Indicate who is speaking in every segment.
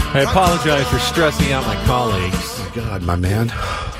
Speaker 1: I apologize for stressing out my colleagues.
Speaker 2: Oh, God, my man.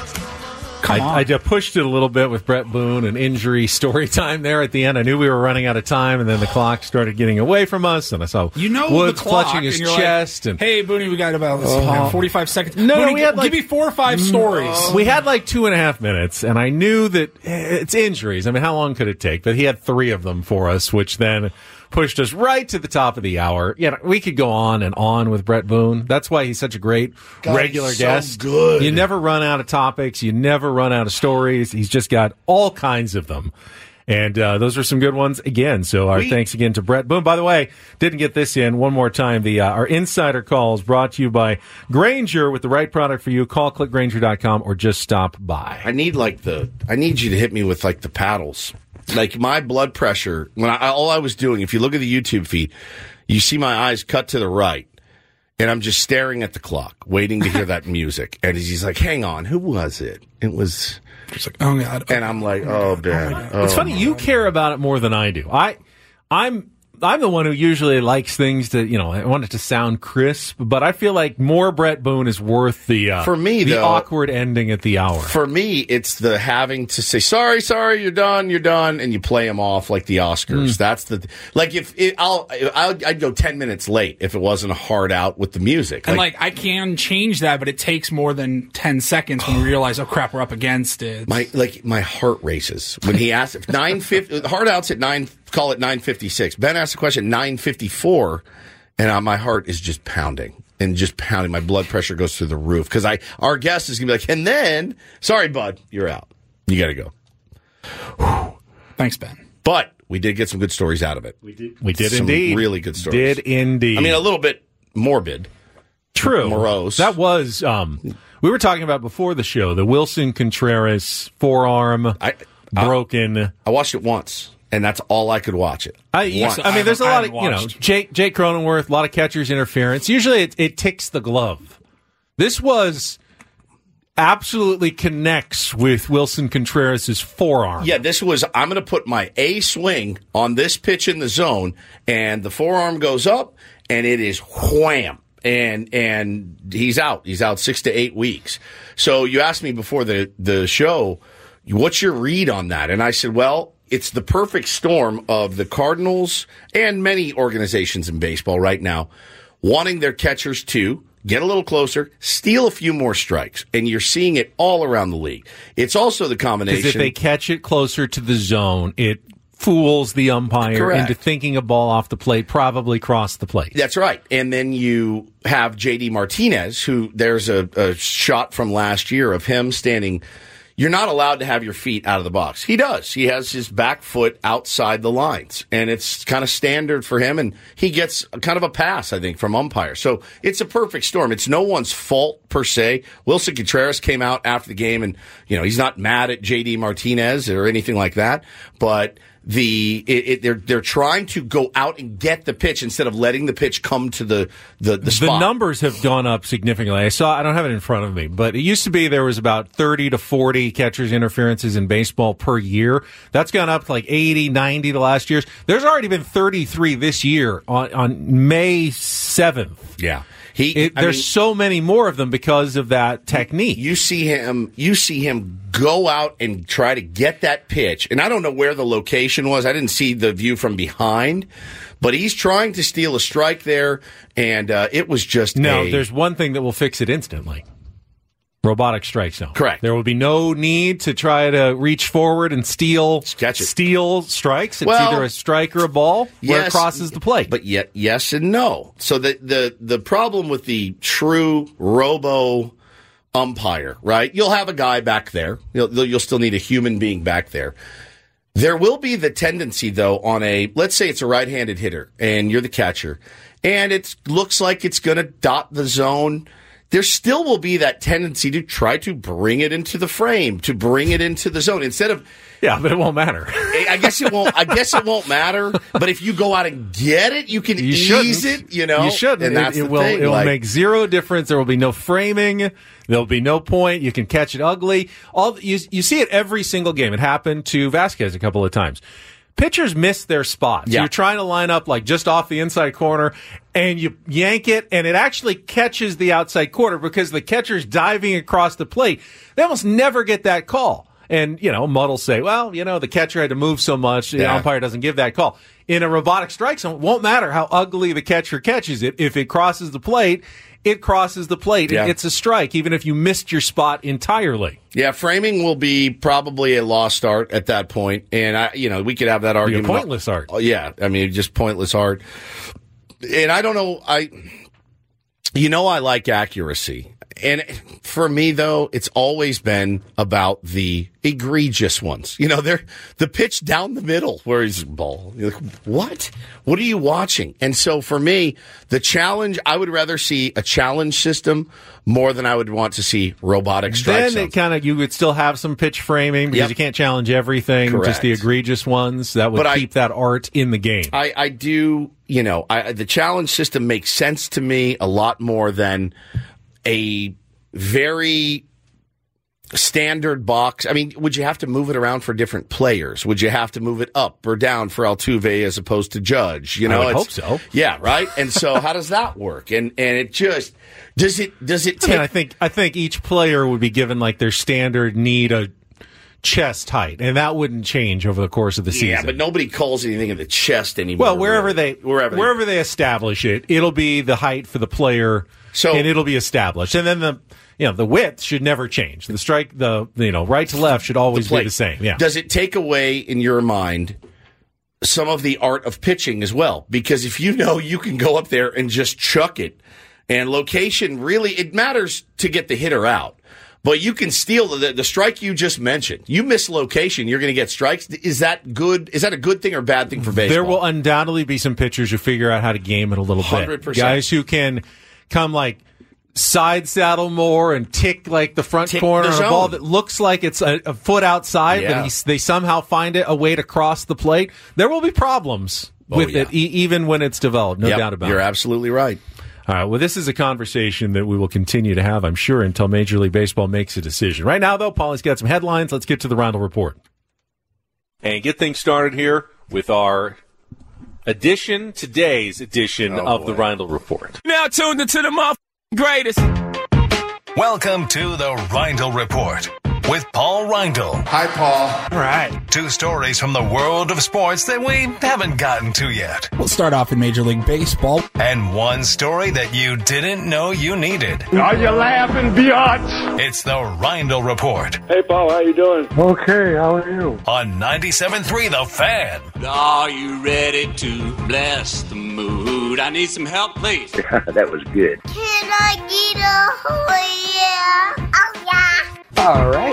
Speaker 1: I just pushed it a little bit with Brett Boone and injury story time there at the end. I knew we were running out of time, and then the clock started getting away from us, and I saw Woods clutching his chest.
Speaker 3: Like, hey, Booney, we got about 45 seconds.
Speaker 1: No,
Speaker 3: Booney,
Speaker 1: we had
Speaker 3: give me 4 or 5 stories.
Speaker 1: We had like 2.5 minutes, and I knew that it's injuries. I mean, how long could it take? But he had 3 of them for us, which then pushed us right to the top of the hour. Yeah, we could go on and on with Brett Boone. That's why he's such a great regular guest.
Speaker 2: Good.
Speaker 1: You never run out of topics. You never run out of stories. He's just got all kinds of them. And those are some good ones again. So our thanks again to Brett Boone. By the way, didn't get this in one more time. Our insider call is brought to you by Grainger. With the right product for you, call clickgrainger.com or just stop by.
Speaker 2: I need you to hit me with like the paddles. Like my blood pressure, all I was doing, if you look at the YouTube feed, you see my eyes cut to the right, and I'm just staring at the clock, waiting to hear that music. And he's like, hang on, who was it? It was...
Speaker 3: It's like, oh, God.
Speaker 2: And I'm like, oh, Ben.
Speaker 1: It's funny, you care about it more than I do. I'm the one who usually likes things to, I want it to sound crisp, but I feel like more Brett Boone is worth the
Speaker 2: for me,
Speaker 1: the awkward ending at the hour.
Speaker 2: For me, it's the having to say, sorry, you're done, and you play them off like the Oscars. That's like I'd go 10 minutes late if it wasn't a hard out with the music.
Speaker 3: And I can change that, but it takes more than 10 seconds when we realize, oh crap, we're up against it.
Speaker 2: My heart races when he asked if 9:50 hard outs at 9. Call it 9:56. Ben asked the question 9:54, and my heart is just pounding and just pounding. My blood pressure goes through the roof because our guest is gonna be like, and then, sorry, bud, you're out. You got to go.
Speaker 3: Whew. Thanks, Ben.
Speaker 2: But we did get some good stories out of it.
Speaker 1: We did
Speaker 2: some
Speaker 1: indeed.
Speaker 2: Really good stories.
Speaker 1: Did indeed.
Speaker 2: I mean, a little bit morbid.
Speaker 1: True.
Speaker 2: Morose.
Speaker 1: That was. We were talking about before the show the Wilson Contreras forearm broken.
Speaker 2: I watched it once. And that's all I could watch it.
Speaker 1: I mean, there's a lot of, Jake Cronenworth, a lot of catcher's interference. Usually it ticks the glove. This was absolutely connects with Wilson Contreras' forearm.
Speaker 2: Yeah, this was, I'm going to put my A swing on this pitch in the zone, and the forearm goes up, and it is wham. And he's out. He's out 6 to 8 weeks. So you asked me before the show, what's your read on that? And I said, well, it's the perfect storm of the Cardinals and many organizations in baseball right now wanting their catchers to get a little closer, steal a few more strikes, and you're seeing it all around the league. It's also the combination.
Speaker 1: Because if they catch it closer to the zone, it fools the umpire into thinking a ball off the plate probably crossed the plate.
Speaker 2: That's right. And then you have J.D. Martinez, who there's a shot from last year of him standing. You're not allowed to have your feet out of the box. He does. He has his back foot outside the lines, and it's kind of standard for him, and he gets kind of a pass, I think, from umpires. So it's a perfect storm. It's no one's fault, per se. Wilson Contreras came out after the game, and, he's not mad at J.D. Martinez or anything like that, but they're trying to go out and get the pitch instead of letting the pitch come to the spot.
Speaker 1: The numbers have gone up significantly. I don't have it in front of me, but it used to be there was about 30 to 40 catcher's interferences in baseball per year. That's gone up to like 80, 90 the last years. There's already been 33 this year on May 7th.
Speaker 2: Yeah.
Speaker 1: There's so many more of them because of that technique.
Speaker 2: You see him go out and try to get that pitch, and I don't know where the location was. I didn't see the view from behind, but he's trying to steal a strike there, and it was just
Speaker 1: there's one thing that will fix it instantly. Robotic strike zone.
Speaker 2: Correct.
Speaker 1: There will be no need to try to reach forward and steal strikes. It's either a strike or a ball where it crosses the plate.
Speaker 2: But yet, yes and no. So the problem with the true robo umpire, right? You'll have a guy back there. You'll still need a human being back there. There will be the tendency, though, let's say it's a right-handed hitter and you're the catcher, and it looks like it's going to dot the zone. There still will be that tendency to try to bring it into the frame, to bring it into the zone instead of.
Speaker 1: Yeah, but it won't matter.
Speaker 2: I guess it won't matter. But if you go out and get it, you can ease it.
Speaker 1: You shouldn't.
Speaker 2: And that's
Speaker 1: it will make zero difference. There will be no framing. There'll be no point. You can catch it ugly. You see it every single game. It happened to Vasquez a couple of times. pitchers miss their spots.
Speaker 2: Yeah.
Speaker 1: You're trying to line up like just off the inside corner, and you yank it, and it actually catches the outside corner because the catcher's diving across the plate. They almost never get that call. And, Mudd will say, well, the catcher had to move so much, the umpire doesn't give that call. In a robotic strike zone, it won't matter how ugly the catcher catches it. If it crosses the plate, it crosses the plate.
Speaker 2: Yeah.
Speaker 1: It's a strike, even if you missed your spot entirely.
Speaker 2: Yeah, framing will be probably a lost art at that point. And, we could have that argument.
Speaker 1: Pointless art.
Speaker 2: Oh, yeah, just pointless art. And I don't know, I like accuracy. And for me, though, it's always been about the egregious ones. They're the pitch down the middle where he's ball. You're like, what? What are you watching? And so for me, the challenge, I would rather see a challenge system more than I would want to see robotic strike zones.
Speaker 1: Then you would still have some pitch framing because you can't challenge everything,
Speaker 2: Correct.
Speaker 1: just the egregious ones. That would keep that art in the game.
Speaker 2: I do, the challenge system makes sense to me a lot more than a very standard box. I mean, would you have to move it around for different players? Would you have to move it up or down for Altuve as opposed to Judge?
Speaker 1: I would hope so.
Speaker 2: Yeah, right. And so, how does that work? And it just does it take?
Speaker 1: I think each player would be given like their standard need a chest height, and that wouldn't change over the course of the season.
Speaker 2: Yeah, but nobody calls anything in the chest anymore.
Speaker 1: Well, wherever they establish it, it'll be the height for the player. And it'll be established. And then the width should never change. The strike, right to left should always be the same. Yeah.
Speaker 2: Does it take away, in your mind, some of the art of pitching as well? Because if you can go up there and just chuck it, and location really, it matters to get the hitter out. But you can steal the strike you just mentioned. You miss location, you're going to get strikes. Is that good? Is that a good thing or bad thing for baseball?
Speaker 1: There will undoubtedly be some pitchers who figure out how to game it a little
Speaker 2: 100%.
Speaker 1: bit. Guys who can come like side saddle more and tick like the front corner on a ball that looks like it's a foot outside, but they somehow find a way to cross the plate. There will be problems with it, even when it's developed. No doubt about it.
Speaker 2: You're absolutely right.
Speaker 1: All right, well, this is a conversation that we will continue to have, I'm sure, until Major League Baseball makes a decision. Right now, though, Paulie's got some headlines. Let's get to the Roundel Report. And get things started here with our today's edition of the Roundel Report.
Speaker 4: Now tuned into the greatest.
Speaker 5: Welcome to the Roundel Report with Paul Reindl.
Speaker 6: Hi, Paul.
Speaker 3: All right.
Speaker 5: 2 stories from the world of sports that we haven't gotten to yet.
Speaker 3: We'll start off in Major League Baseball.
Speaker 5: And 1 story that you didn't know you needed.
Speaker 6: Are you laughing, biatch?
Speaker 5: It's the Reindl Report.
Speaker 6: Hey, Paul, how you doing? Okay, how are you?
Speaker 5: On 97.3 The Fan.
Speaker 7: Are you ready to bless the mood? I need some help, please.
Speaker 8: That was good.
Speaker 9: Can I get a oh yeah? Oh yeah.
Speaker 3: All right.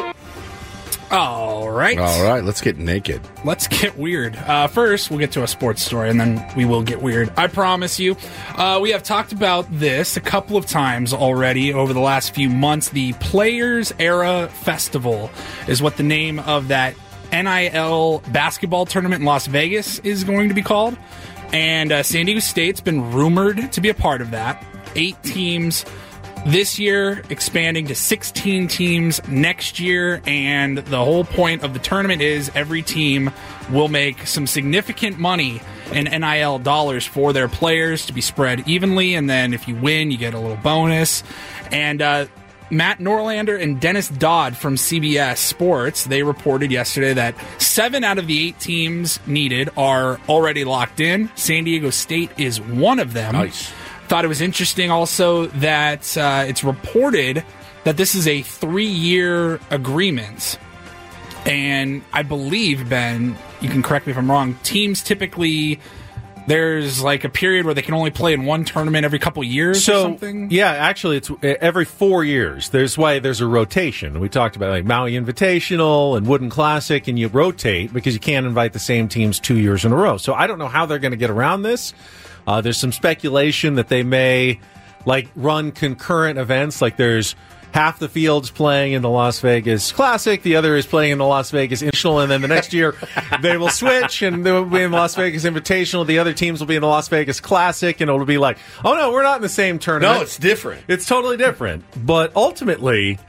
Speaker 2: All right, let's get naked.
Speaker 3: Let's get weird. First, we'll get to a sports story, and then we will get weird. I promise you. We have talked about this a couple of times already over the last few months. The Players Era Festival is what the name of that NIL basketball tournament in Las Vegas is going to be called. And San Diego State's been rumored to be a part of that. 8 teams this year, expanding to 16 teams next year, and the whole point of the tournament is every team will make some significant money in NIL dollars for their players to be spread evenly, and then if you win, you get a little bonus. And Matt Norlander and Dennis Dodd from CBS Sports, they reported yesterday that 7 out of the 8 teams needed are already locked in. San Diego State is one of them.
Speaker 2: Nice.
Speaker 3: Thought it was interesting also that it's reported that this is a 3-year agreement. And I believe, Ben, you can correct me if I'm wrong, teams typically, there's like a period where they can only play in one tournament every couple years or something?
Speaker 1: Yeah, actually, it's every 4 years. There's a rotation. We talked about like Maui Invitational and Wooden Classic, and you rotate because you can't invite the same teams 2 years in a row. So I don't know how they're going to get around this. There's some speculation that they may run concurrent events, like there's half the field's playing in the Las Vegas Classic, the other is playing in the Las Vegas Invitational, and then the next year they will switch and they will be in the Las Vegas Invitational. The other teams will be in the Las Vegas Classic, and it'll be like, oh no, we're not in the same tournament.
Speaker 2: No, it's different.
Speaker 1: It's totally different. But ultimately,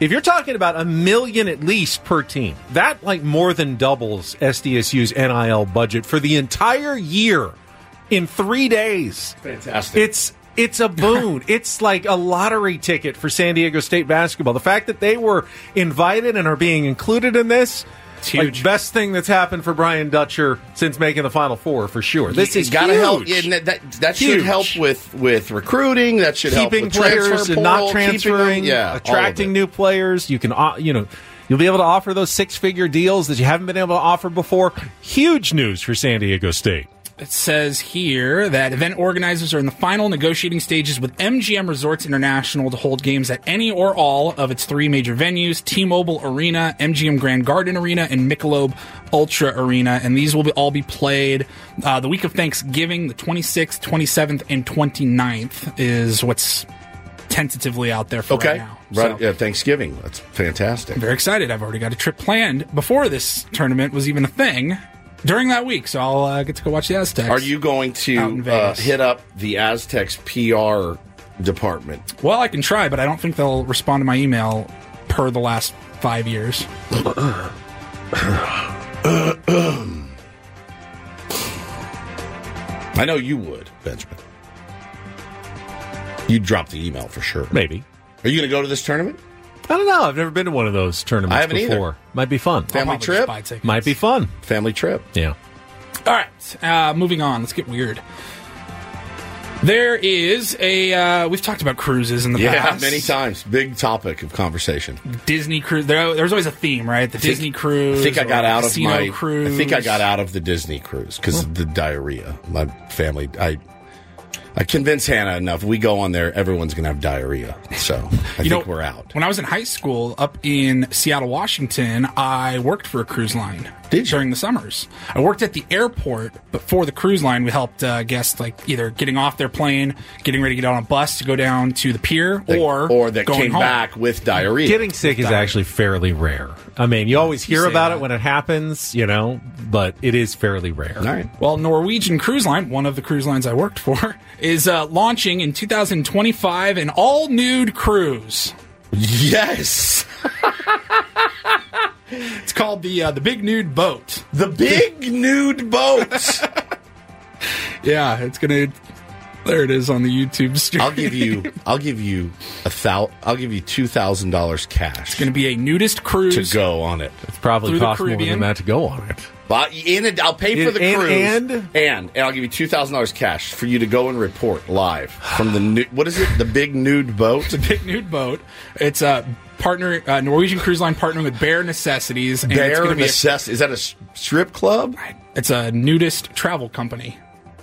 Speaker 1: If you're talking about $1 million at least per team, that like more than doubles SDSU's NIL budget for the entire year in 3 days.
Speaker 2: Fantastic.
Speaker 1: It's a boon. It's like a lottery ticket for San Diego State basketball. The fact that they were invited and are being included in this,
Speaker 3: it's huge.
Speaker 1: Like, best thing that's happened for Brian Dutcher since making the Final Four, for sure. This is
Speaker 2: gotta
Speaker 1: huge.
Speaker 2: help. That should help with recruiting. That should help
Speaker 1: keeping
Speaker 2: with
Speaker 1: players
Speaker 2: transfer
Speaker 1: and
Speaker 2: portal,
Speaker 1: not transferring, attracting new players. You can, you'll be able to offer those 6-figure deals that you haven't been able to offer before. Huge news for San Diego State.
Speaker 3: It says here that event organizers are in the final negotiating stages with MGM Resorts International to hold games at any or all of its 3 major venues, T-Mobile Arena, MGM Grand Garden Arena, and Michelob Ultra Arena. And these will all be played the week of Thanksgiving, the 26th, 27th, and 29th is what's tentatively out there for right now.
Speaker 2: Right,
Speaker 3: So,
Speaker 2: Thanksgiving. That's fantastic.
Speaker 3: I'm very excited. I've already got a trip planned before this tournament was even a thing. During that week, so I'll get to go watch the Aztecs.
Speaker 2: Are you going to hit up the Aztecs PR department?
Speaker 3: Well, I can try, but I don't think they'll respond to my email per the last 5 years.
Speaker 2: I know you would, Benjamin. You'd drop the email for sure.
Speaker 1: Maybe.
Speaker 2: Are you going to go to this tournament?
Speaker 1: I don't know. I've never been to one of those tournaments
Speaker 2: I haven't
Speaker 1: before.
Speaker 2: either.
Speaker 1: Might be fun.
Speaker 2: Family trip?
Speaker 1: Might be fun.
Speaker 2: Family trip.
Speaker 1: Yeah.
Speaker 3: All right, moving on. Let's get weird. There is a... we've talked about cruises in the past.
Speaker 2: Yeah, many times. Big topic of conversation.
Speaker 3: Disney cruise. There's always a theme, right? The Disney cruise.
Speaker 2: I think I got out of my
Speaker 3: cruise.
Speaker 2: I think I got out of the Disney cruise because of the diarrhea. My family... I convinced Hannah enough. We go on there, everyone's going to have diarrhea. So I think we're out.
Speaker 3: When I was in high school up in Seattle, Washington, I worked for a cruise line.
Speaker 2: Did you?
Speaker 3: During the summers. I worked at the airport, but for the cruise line, we helped guests like either getting off their plane, getting ready to get on a bus to go down to the pier, or
Speaker 2: that
Speaker 3: going
Speaker 2: came
Speaker 3: home.
Speaker 2: back with diarrhea.
Speaker 1: Getting sick is actually fairly rare. I mean, you always hear about it when it happens, but it is fairly rare.
Speaker 2: All right.
Speaker 3: Well, Norwegian Cruise Line, one of the cruise lines I worked for, is launching in 2025 an all-nude cruise.
Speaker 2: Yes.
Speaker 3: It's called the Big Nude Boat.
Speaker 2: The Big Nude Boat.
Speaker 3: Yeah, it's gonna. There it is on the YouTube stream.
Speaker 2: I'll give you $2,000 cash.
Speaker 3: It's going to be a nudist cruise
Speaker 2: to go on it.
Speaker 1: It's probably cost more than that to go on it.
Speaker 2: But I'll pay for the cruise, and I'll give you $2,000 cash for you to go and report live from the what is it? The Big Nude Boat.
Speaker 3: The Big Nude Boat. It's a Norwegian Cruise Line partnering with Bare Necessities. And
Speaker 2: Bare Necessities. Is that a strip club?
Speaker 3: It's a nudist travel company.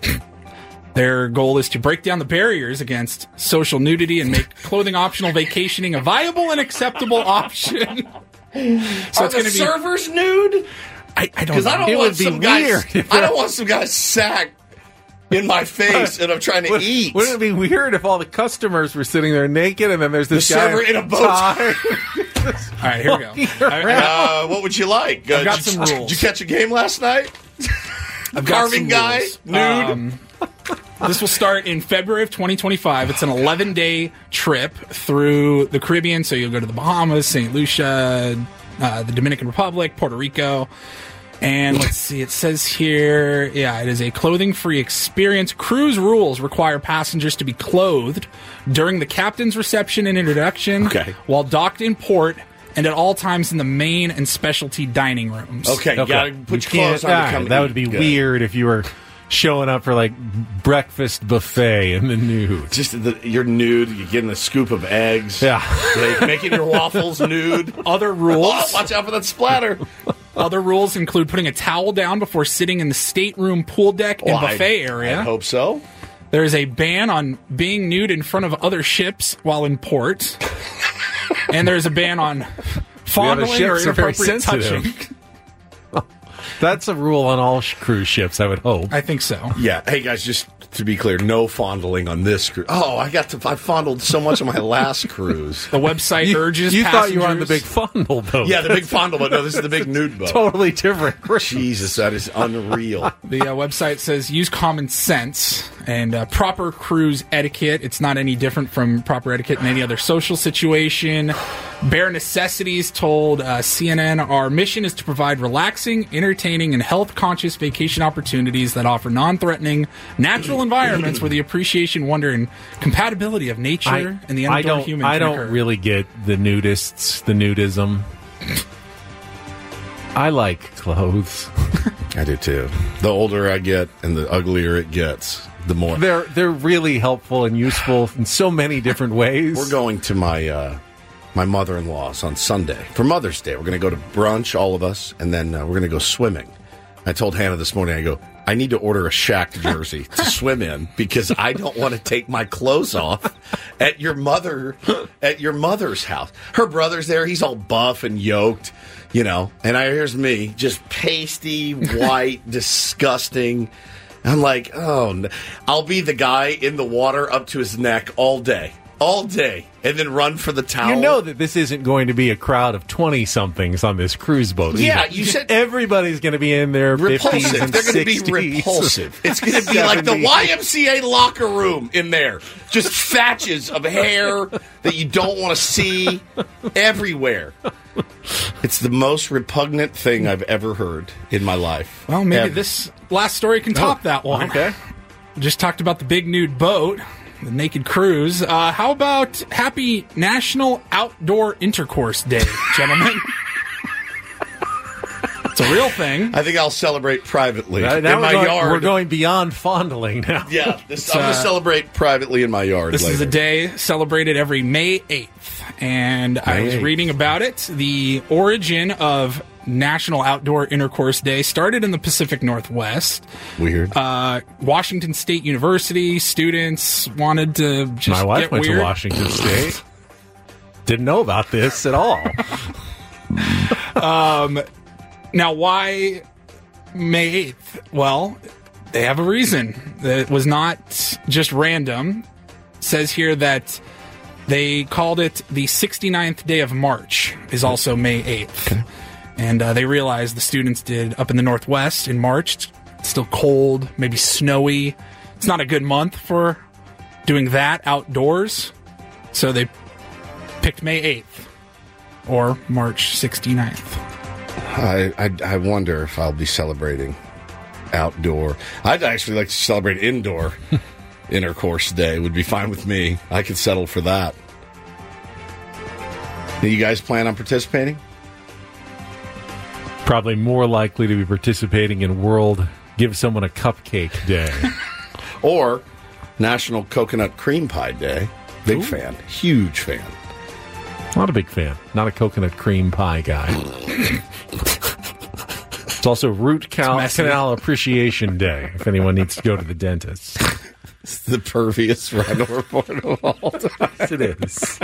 Speaker 3: Their goal is to break down the barriers against social nudity and make clothing optional vacationing a viable and acceptable option. So
Speaker 2: Are the servers nude?
Speaker 3: I don't know.
Speaker 2: Because I don't want some guy. I don't want some guy sack in my face and I'm trying to eat.
Speaker 1: Wouldn't it be weird if all the customers were sitting there naked and then there's this
Speaker 2: the
Speaker 1: guy
Speaker 2: server in a bow tie?
Speaker 3: All right, here we go.
Speaker 2: What would you like?
Speaker 3: I've got some rules.
Speaker 2: Did you catch a game last night?
Speaker 3: I've
Speaker 2: Carving guy, nude.
Speaker 3: This will start in February of 2025. It's an 11-day trip through the Caribbean. So you'll go to the Bahamas, St. Lucia, the Dominican Republic, Puerto Rico. And let's see, it says here, it is a clothing-free experience. Cruise rules require passengers to be clothed during the captain's reception and introduction, while docked in port, and at all times in the main and specialty dining rooms.
Speaker 2: Okay. You gotta put your clothes on to come
Speaker 1: That would be weird if you were showing up for like breakfast buffet in the nude.
Speaker 2: Just you're nude. You're getting a scoop of eggs.
Speaker 1: Yeah.
Speaker 2: Making your waffles nude.
Speaker 3: Other rules.
Speaker 2: Oh, watch out for that splatter.
Speaker 3: Other rules include putting a towel down before sitting in the stateroom, pool deck, and buffet area.
Speaker 2: I hope so.
Speaker 3: There is a ban on being nude in front of other ships while in port. And there's a ban on fondling or inappropriate touching.
Speaker 1: That's a rule on all cruise ships, I would hope.
Speaker 3: I think so.
Speaker 2: Yeah. Hey, guys, just to be clear, no fondling on this cruise. Oh, I fondled so much on my last cruise.
Speaker 3: The website urges
Speaker 1: You
Speaker 3: passengers...
Speaker 1: thought you were on the big fondle boat.
Speaker 2: Yeah, the big fondle boat. No, this is the big nude boat.
Speaker 1: Totally different.
Speaker 2: Jesus, that is unreal.
Speaker 3: The website says use common sense And proper cruise etiquette, it's not any different from proper etiquette in any other social situation. Bare Necessities told CNN, our mission is to provide relaxing, entertaining, and health-conscious vacation opportunities that offer non-threatening, natural environments where the appreciation, wonder, and compatibility of nature and the outdoor human
Speaker 1: I
Speaker 3: can
Speaker 1: don't
Speaker 3: occur.
Speaker 1: really get the nudists, the nudism. I like clothes.
Speaker 2: I do too. The older I get and the uglier it gets, the more.
Speaker 1: They're really helpful and useful in so many different ways.
Speaker 2: We're going to my mother-in-law's on Sunday for Mother's Day. We're going to go to brunch, all of us, and then we're going to go swimming. I told Hannah this morning, I go, I need to order a Shaq jersey to swim in because I don't want to take my clothes off at your mother's house. Her brother's there. He's all buff and yoked, you know. And here's me, just pasty, white, disgusting. I'm like, oh, no. I'll be the guy in the water up to his neck all day, and then run for the towel.
Speaker 1: You know that this isn't going to be a crowd of 20-somethings on this cruise boat.
Speaker 2: Yeah,
Speaker 1: either.
Speaker 2: you said
Speaker 1: everybody's going to be in their 50s and
Speaker 2: They're going to be
Speaker 1: 60s.
Speaker 2: repulsive. It's going to be like the
Speaker 1: 70s.
Speaker 2: YMCA locker room in there. Just thatches of hair that you don't want to see everywhere. It's the most repugnant thing I've ever heard in my life.
Speaker 3: Well, maybe
Speaker 2: Ever.
Speaker 3: this last story can top that one.
Speaker 1: Okay.
Speaker 3: Just talked about the big nude boat, the naked cruise. How about Happy National Outdoor Intercourse Day, gentlemen? It's a real thing.
Speaker 2: I think I'll celebrate privately
Speaker 1: Now
Speaker 2: in my yard.
Speaker 1: We're going beyond fondling now.
Speaker 2: Yeah, I'm going to celebrate privately in my yard
Speaker 3: This
Speaker 2: later.
Speaker 3: is a day celebrated every May 8th, and I was
Speaker 2: 8th.
Speaker 3: reading about it. The origin of National Outdoor Intercourse Day started in the Pacific Northwest.
Speaker 2: Weird.
Speaker 3: Washington State University students wanted to just
Speaker 1: My wife
Speaker 3: get
Speaker 1: went
Speaker 3: weird.
Speaker 1: to Washington State. Didn't know about this at all.
Speaker 3: Now, why May 8th? Well, they have a reason. It was not just random. It says here that they called it the 69th day of March is also May 8th. Okay. And they realized the students did up in the Northwest in March. It's still cold, maybe snowy. It's not a good month for doing that outdoors. So they picked May 8th or March 69th.
Speaker 2: I wonder if I'll be celebrating outdoor. I'd actually like to celebrate indoor intercourse day. Would be fine with me. I could settle for that. Do you guys plan on participating?
Speaker 1: Probably more likely to be participating in World Give Someone a Cupcake Day.
Speaker 2: Or National Coconut Cream Pie Day. Big fan. Huge fan.
Speaker 1: Not a big fan. Not a coconut cream pie guy. It's also Root Canal Appreciation Day, if anyone needs to go to the dentist.
Speaker 2: It's the pervious Rhino Report of all time.
Speaker 1: Yes, it is.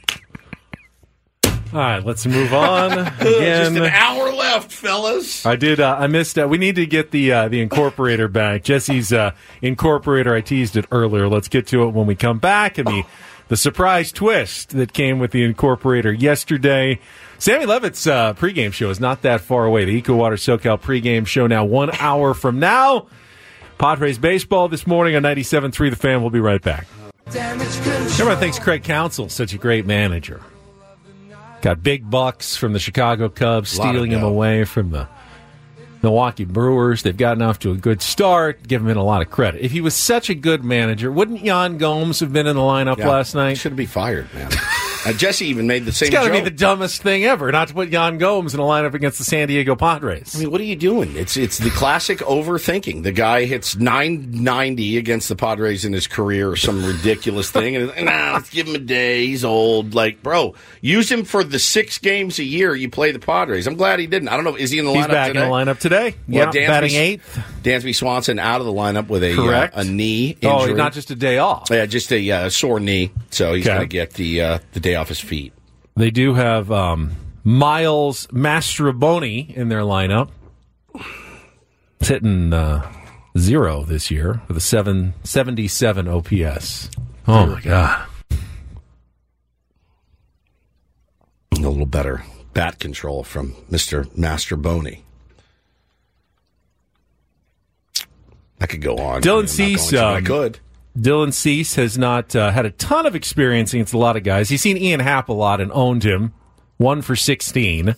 Speaker 1: All right, let's move on.
Speaker 2: Just
Speaker 1: Again,
Speaker 2: an hour left, fellas.
Speaker 1: I did. I missed. We need to get the incorporator back. Jesse's incorporator. I teased it earlier. Let's get to it when we come back. And the surprise twist that came with the incorporator yesterday. Sammy Levitt's pregame show is not that far away. The EcoWater SoCal pregame show now 1 hour from now. Padres baseball this morning on 97.3 The Fan. We'll be right back. Everyone thinks Craig Counsell's such a great manager. Got big bucks from the Chicago Cubs, stealing him away from the Milwaukee Brewers. They've gotten off to a good start. Give him a lot of credit. If he was such a good manager, wouldn't Yan Gomes have been in the lineup last night?
Speaker 2: Should be fired, man. Jesse even made the same
Speaker 1: It's got to
Speaker 2: joke.
Speaker 1: be the dumbest thing ever, not to put Yan Gomes in a lineup against the San Diego Padres.
Speaker 2: I mean, what are you doing? It's the classic overthinking. The guy hits .990 against the Padres in his career or some ridiculous thing, and let's give him a day. He's old. Like, bro, use him for the 6 games a year you play the Padres. I'm glad he didn't. I don't know. Is he in the lineup today?
Speaker 1: He's back in the lineup today.
Speaker 2: Well,
Speaker 1: Yeah, batting 8th.
Speaker 2: Dansby Swanson out of the lineup with a knee injury.
Speaker 1: Oh, not just a day off.
Speaker 2: Yeah, just a sore knee. So he's
Speaker 1: Okay.
Speaker 2: going to get the day off his feet.
Speaker 1: They do have Miles Mastrobuoni in their lineup. It's hitting 0 this year with a 777 OPS. Oh, my God.
Speaker 2: A little better bat control from Mr. Mastrobuoni. I could go on.
Speaker 1: Dylan Cease.
Speaker 2: I could.
Speaker 1: Dylan Cease has not had a ton of experience against a lot of guys. He's seen Ian Happ a lot and owned him. 1 for 16.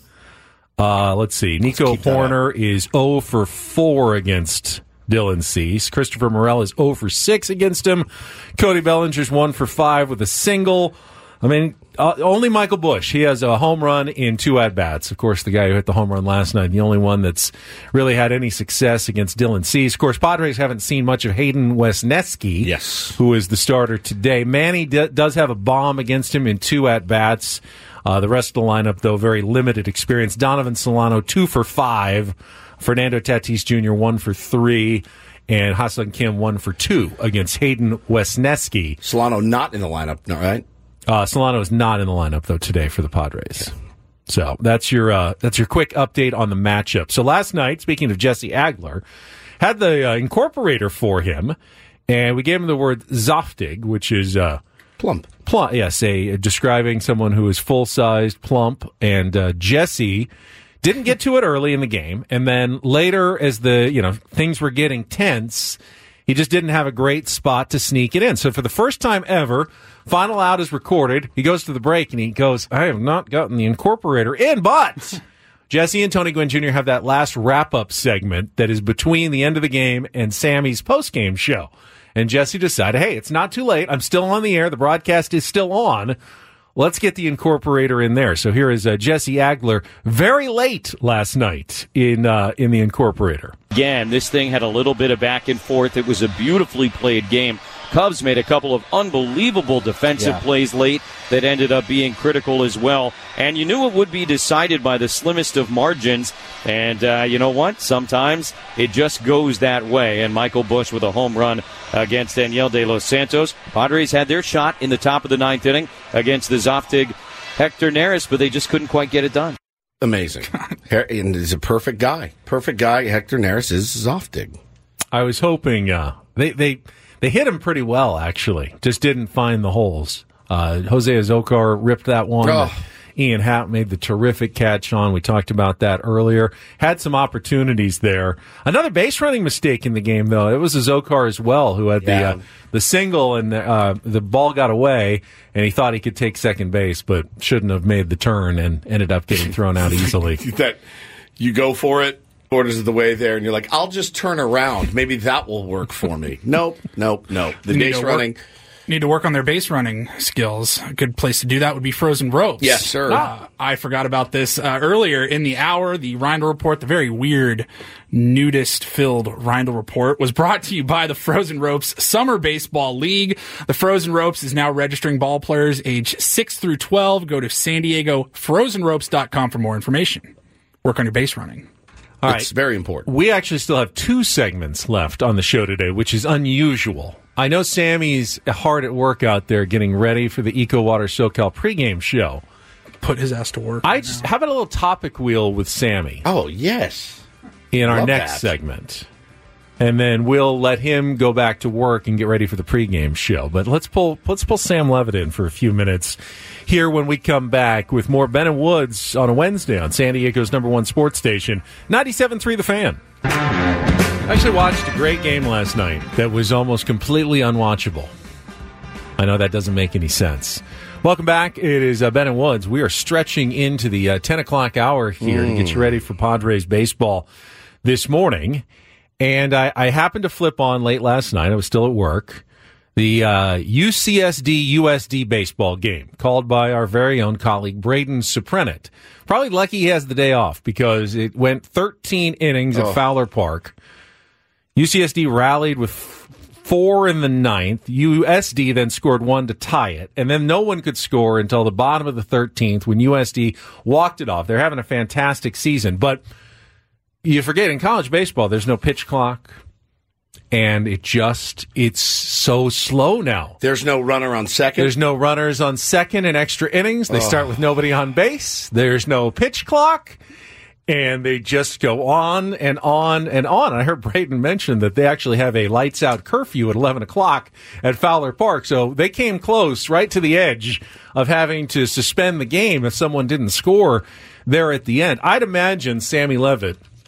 Speaker 1: Let's see. Nico Horner is 0 for 4 against Dylan Cease. Christopher Morel is 0 for 6 against him. Cody Bellinger's 1 for 5 with a single. I mean, only Michael Busch. He has a home run in 2 at-bats. Of course, the guy who hit the home run last night, the only one that's really had any success against Dylan Cease. Of course, Padres haven't seen much of Hayden Wesneski,
Speaker 2: yes,
Speaker 1: who is the starter today. Manny does have a bomb against him in 2 at-bats. The rest of the lineup, though, very limited experience. Donovan Solano, 2 for 5. Fernando Tatis Jr., 1 for 3. And Ha-Seong Kim, 1 for 2 against Hayden Wesneski.
Speaker 2: Solano not in the lineup, right?
Speaker 1: Solano is not in the lineup, though, today for the Padres. Okay. So that's your quick update on the matchup. So last night, speaking of Jesse Agler, had the incorporator for him, and we gave him the word Zoftig, which is...
Speaker 2: plump.
Speaker 1: Yes, describing someone who is full-sized, plump, and Jesse didn't get to it early in the game, and then later, as things were getting tense, he just didn't have a great spot to sneak it in. So for the first time ever, final out is recorded. He goes to the break, and he goes, I have not gotten the incorporator in, but Jesse and Tony Gwynn Jr. have that last wrap-up segment that is between the end of the game and Sammy's post-game show. And Jesse decided, hey, it's not too late. I'm still on the air. The broadcast is still on. Let's get the incorporator in there. So here is Jesse Agler, very late last night in the incorporator.
Speaker 8: Again, this thing had a little bit of back and forth. It was a beautifully played game. Cubs made a couple of unbelievable defensive plays late that ended up being critical as well. And you knew it would be decided by the slimmest of margins. And you know what? Sometimes it just goes that way. And Michael Busch with a home run against Daniel De Los Santos. Padres had their shot in the top of the 9th inning against the Zoftig Hector Neris, but they just couldn't quite get it done.
Speaker 2: Amazing. And he's a perfect guy. Perfect guy. Hector Neris is Zoftig.
Speaker 1: I was hoping they hit him pretty well, actually. Just didn't find the holes. Jose Azocar ripped that one.
Speaker 2: Oh.
Speaker 1: Ian Happ made the terrific catch on. We talked about that earlier. Had some opportunities there. Another base running mistake in the game, though. It was Azocar as well who had the single, and the ball got away, and he thought he could take second base, but shouldn't have made the turn and ended up getting thrown out easily.
Speaker 2: That you go for it, quarters of the way there, and you're like, I'll just turn around. Maybe that will work for me. Nope. The base running...
Speaker 3: Need to work on their base running skills. A good place to do that would be Frozen Ropes.
Speaker 2: Yes, sir.
Speaker 3: I forgot about this earlier in the hour. The Reindl Report, the very weird, nudist-filled Reindl Report, was brought to you by the Frozen Ropes Summer Baseball League. The Frozen Ropes is now registering ball players age 6 through 12. Go to SanDiegoFrozenRopes.com for more information. Work on your base running.
Speaker 1: All right.
Speaker 2: It's very important.
Speaker 1: We actually still have 2 segments left on the show today, which is unusual. I know Sammy's hard at work out there getting ready for the Eco Water SoCal pregame show.
Speaker 3: Put his ass to work.
Speaker 1: How about a little topic wheel with Sammy?
Speaker 2: Oh, yes.
Speaker 1: In our next segment. And then we'll let him go back to work and get ready for the pregame show. But let's pull Sam Levitt in for a few minutes here when we come back with more Ben and Woods on a Wednesday on San Diego's #1 sports station, 97.3 The Fan. I actually watched a great game last night that was almost completely unwatchable. I know that doesn't make any sense. Welcome back. It is Ben and Woods. We are stretching into the 10 o'clock hour here to get you ready for Padres baseball this morning. And I happened to flip on late last night. I was still at work. The UCSD-USD baseball game called by our very own colleague Braden Suprenant. Probably lucky he has the day off because it went 13 innings at Fowler Park. UCSD rallied with 4 in the 9th. USD then scored 1 to tie it. And then no one could score until the bottom of the 13th when USD walked it off. They're having a fantastic season. But you forget, in college baseball, there's no pitch clock. And it's so slow now.
Speaker 2: There's no runner on second.
Speaker 1: There's no runners on second in extra innings. They start with nobody on base. There's no pitch clock. And they just go on and on and on. I heard Braden mention that they actually have a lights-out curfew at 11 o'clock at Fowler Park. So they came close, right to the edge of having to suspend the game if someone didn't score there at the end. I'd imagine Sammy Levitt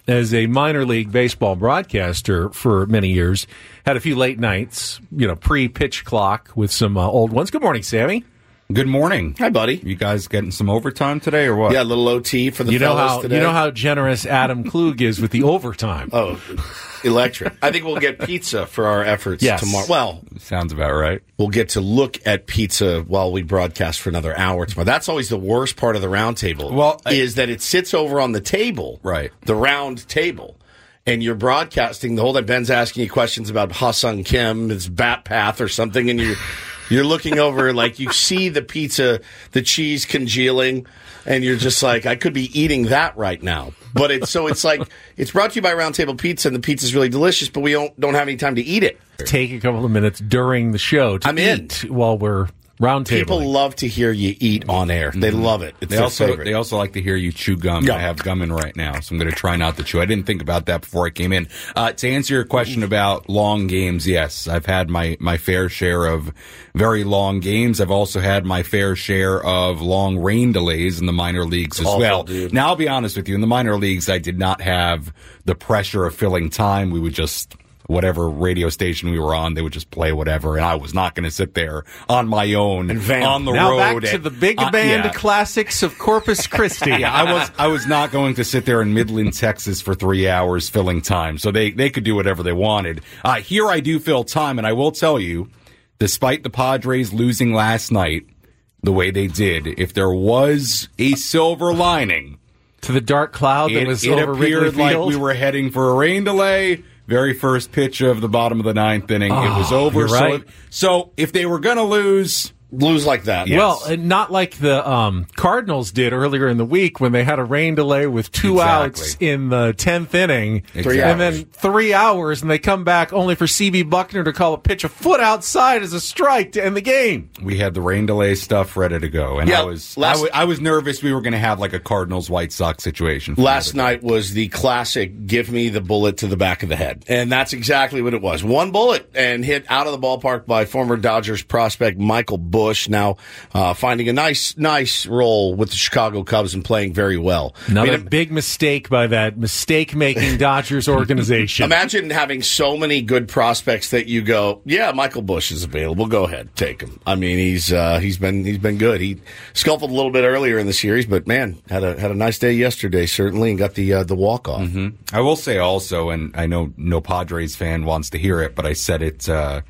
Speaker 1: as a minor league baseball broadcaster for many years, had a few late nights, pre-pitch clock with some old ones. Good morning, Sammy.
Speaker 10: Good morning.
Speaker 2: Hi, buddy.
Speaker 10: You guys getting some overtime today or what?
Speaker 2: Yeah, a little OT for the fellas today.
Speaker 1: You know how generous Adam Klug is with the overtime.
Speaker 2: Oh, electric. I think we'll get pizza for our efforts tomorrow. Well,
Speaker 10: sounds about right.
Speaker 2: We'll get to look at pizza while we broadcast for another hour tomorrow. That's always the worst part of the round table, is that it sits over on the table,
Speaker 10: right?
Speaker 2: The round table. And you're broadcasting the whole time. Ben's asking you questions about Ha-Sung Kim, his bat path or something, and you're looking over like you see the pizza, the cheese congealing, and you're just like, I could be eating that right now. But it's like it's brought to you by Round Table Pizza, and the pizza's really delicious, but we don't have any time to eat it.
Speaker 1: Take a couple of minutes during the show to eat while we're round table.
Speaker 2: People love to hear you eat on air. They love it. It's their favorite.
Speaker 10: They also like to hear you chew gum. I have gum in right now, so I'm going to try not to chew. I didn't think about that before I came in. To answer your question about long games, yes, I've had my fair share of very long games. I've also had my fair share of long rain delays in the minor leagues as well. Dude. Now, I'll be honest with you. In the minor leagues, I did not have the pressure of filling time. We would just... whatever radio station we were on, they would just play whatever, and I was not going to sit there on my own on the
Speaker 1: now
Speaker 10: road.
Speaker 1: Now back to the big band classics of Corpus Christi.
Speaker 10: I was not going to sit there in Midland, Texas for 3 hours filling time, so they could do whatever they wanted. Here I do fill time, and I will tell you, despite the Padres losing last night the way they did, if there was a silver lining
Speaker 1: to the dark cloud that was over Wrigley Field,
Speaker 10: it appeared like we were heading for a rain delay. Very first pitch of the bottom of the ninth inning, it was over.
Speaker 1: You're right.
Speaker 10: So if they were going to lose
Speaker 2: like that.
Speaker 1: Yes. Well, and not like the Cardinals did earlier in the week when they had a rain delay with two outs in the 10th inning. And then 3 hours, and they come back only for C.B. Buckner to call a pitch a foot outside as a strike to end the game.
Speaker 10: We had the rain delay stuff ready to go. And I was nervous we were going to have like a Cardinals-White Sox situation.
Speaker 2: Last night was the classic give me the bullet to the back of the head. And that's exactly what it was. One bullet and hit out of the ballpark by former Dodgers prospect Michael Bush, now finding a nice role with the Chicago Cubs and playing very well.
Speaker 1: Another big mistake by that mistake-making Dodgers organization.
Speaker 2: Imagine having so many good prospects that you go, yeah, Michael Bush is available. Go ahead, take him. I mean, he's been good. He scuffled a little bit earlier in the series, but man, had a nice day yesterday certainly, and got the walk-off.
Speaker 10: Mm-hmm. I will say also, and I know no Padres fan wants to hear it, but I said it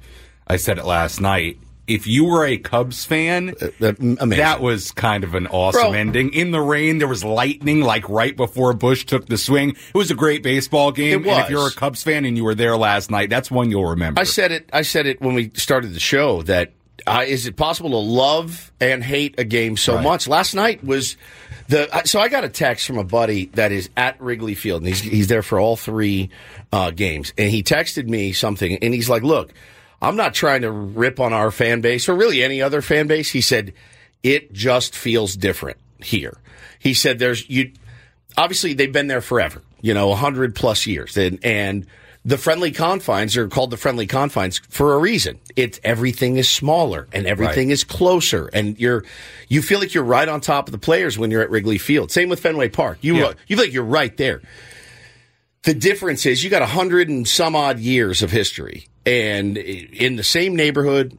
Speaker 10: last night. If you were a Cubs fan, that was kind of an awesome ending. In the rain, there was lightning, like right before Bush took the swing. It was a great baseball game.
Speaker 2: It was.
Speaker 10: And if you're a Cubs fan and you were there last night, that's one you'll remember.
Speaker 2: I said it when we started the show that is it possible to love and hate a game so much? Last night was so I got a text from a buddy that is at Wrigley Field, and he's there for all three games, and he texted me something, and he's like, "Look, I'm not trying to rip on our fan base or really any other fan base." He said, it just feels different here. He said obviously they've been there forever, 100 plus years. And the friendly confines are called the friendly confines for a reason. Everything is smaller and everything is closer. And you feel like you're right on top of the players when you're at Wrigley Field. Same with Fenway Park. You feel like you're right there. The difference is you got 100 and some odd years of history. And in the same neighborhood,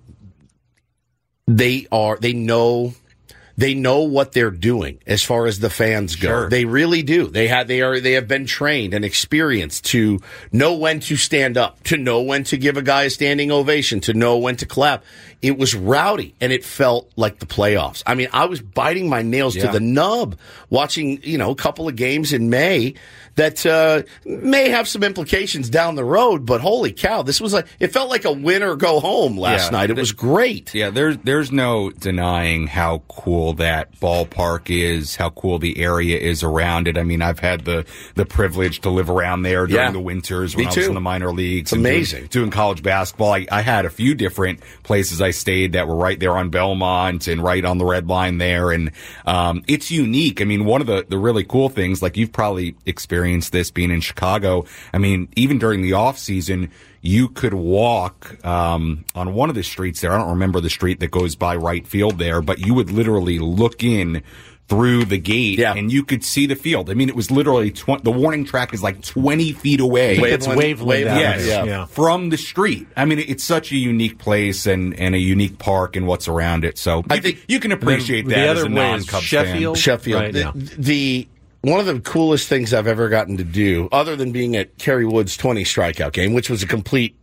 Speaker 2: they know what they're doing as far as the fans go.
Speaker 10: Sure.
Speaker 2: They really do. They have been trained and experienced to know when to stand up, to know when to give a guy a standing ovation, to know when to clap. It was rowdy, and it felt like the playoffs. I mean, I was biting my nails to the nub watching, a couple of games in May that may have some implications down the road, but holy cow, it felt like a win or go home last night. It was great.
Speaker 10: Yeah, there's no denying how cool that ballpark is, how cool the area is around it. I mean, I've had the privilege to live around there during the winters when I was in the minor leagues.
Speaker 2: It's amazing.
Speaker 10: Doing college basketball. I had a few different places I stayed that were right there on Belmont and right on the Red Line there, and it's unique. I mean, one of the really cool things, like you've probably experienced this being in Chicago, I mean, even during the off season, you could walk on one of the streets there. I don't remember the street that goes by right field there, but you would literally look in through the gate, and you could see the field. I mean, it was literally the warning track is like 20 feet away.
Speaker 1: It's Waveland.
Speaker 10: Yes, from the street. I mean, it's such a unique place and a unique park and what's around it. So I think you can appreciate that as a non-Cubs fan.
Speaker 2: Sheffield. Right, one of the coolest things I've ever gotten to do, other than being at Kerry Wood's 20 strikeout game, which was a complete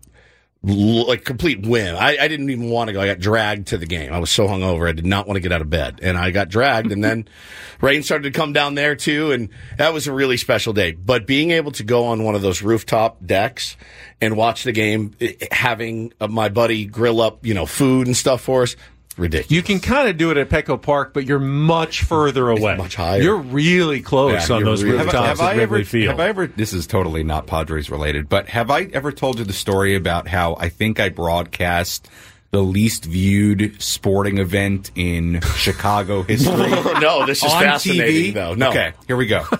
Speaker 2: whim. I didn't even want to go. I got dragged to the game. I was so hungover. I did not want to get out of bed. And I got dragged, and then rain started to come down there, too, and that was a really special day. But being able to go on one of those rooftop decks and watch the game, having my buddy grill up, food and stuff for us, ridiculous.
Speaker 1: You can kind of do it at Petco Park, but you're much further away.
Speaker 2: It's much higher.
Speaker 1: You're really close on those rooftops at Wrigley Field.
Speaker 10: Have I ever, this is totally not Padres related, but have I ever told you the story about how I think I broadcast the least viewed sporting event in Chicago history?
Speaker 2: No, this is fascinating,
Speaker 10: TV?
Speaker 2: though. No.
Speaker 10: Okay, here we go.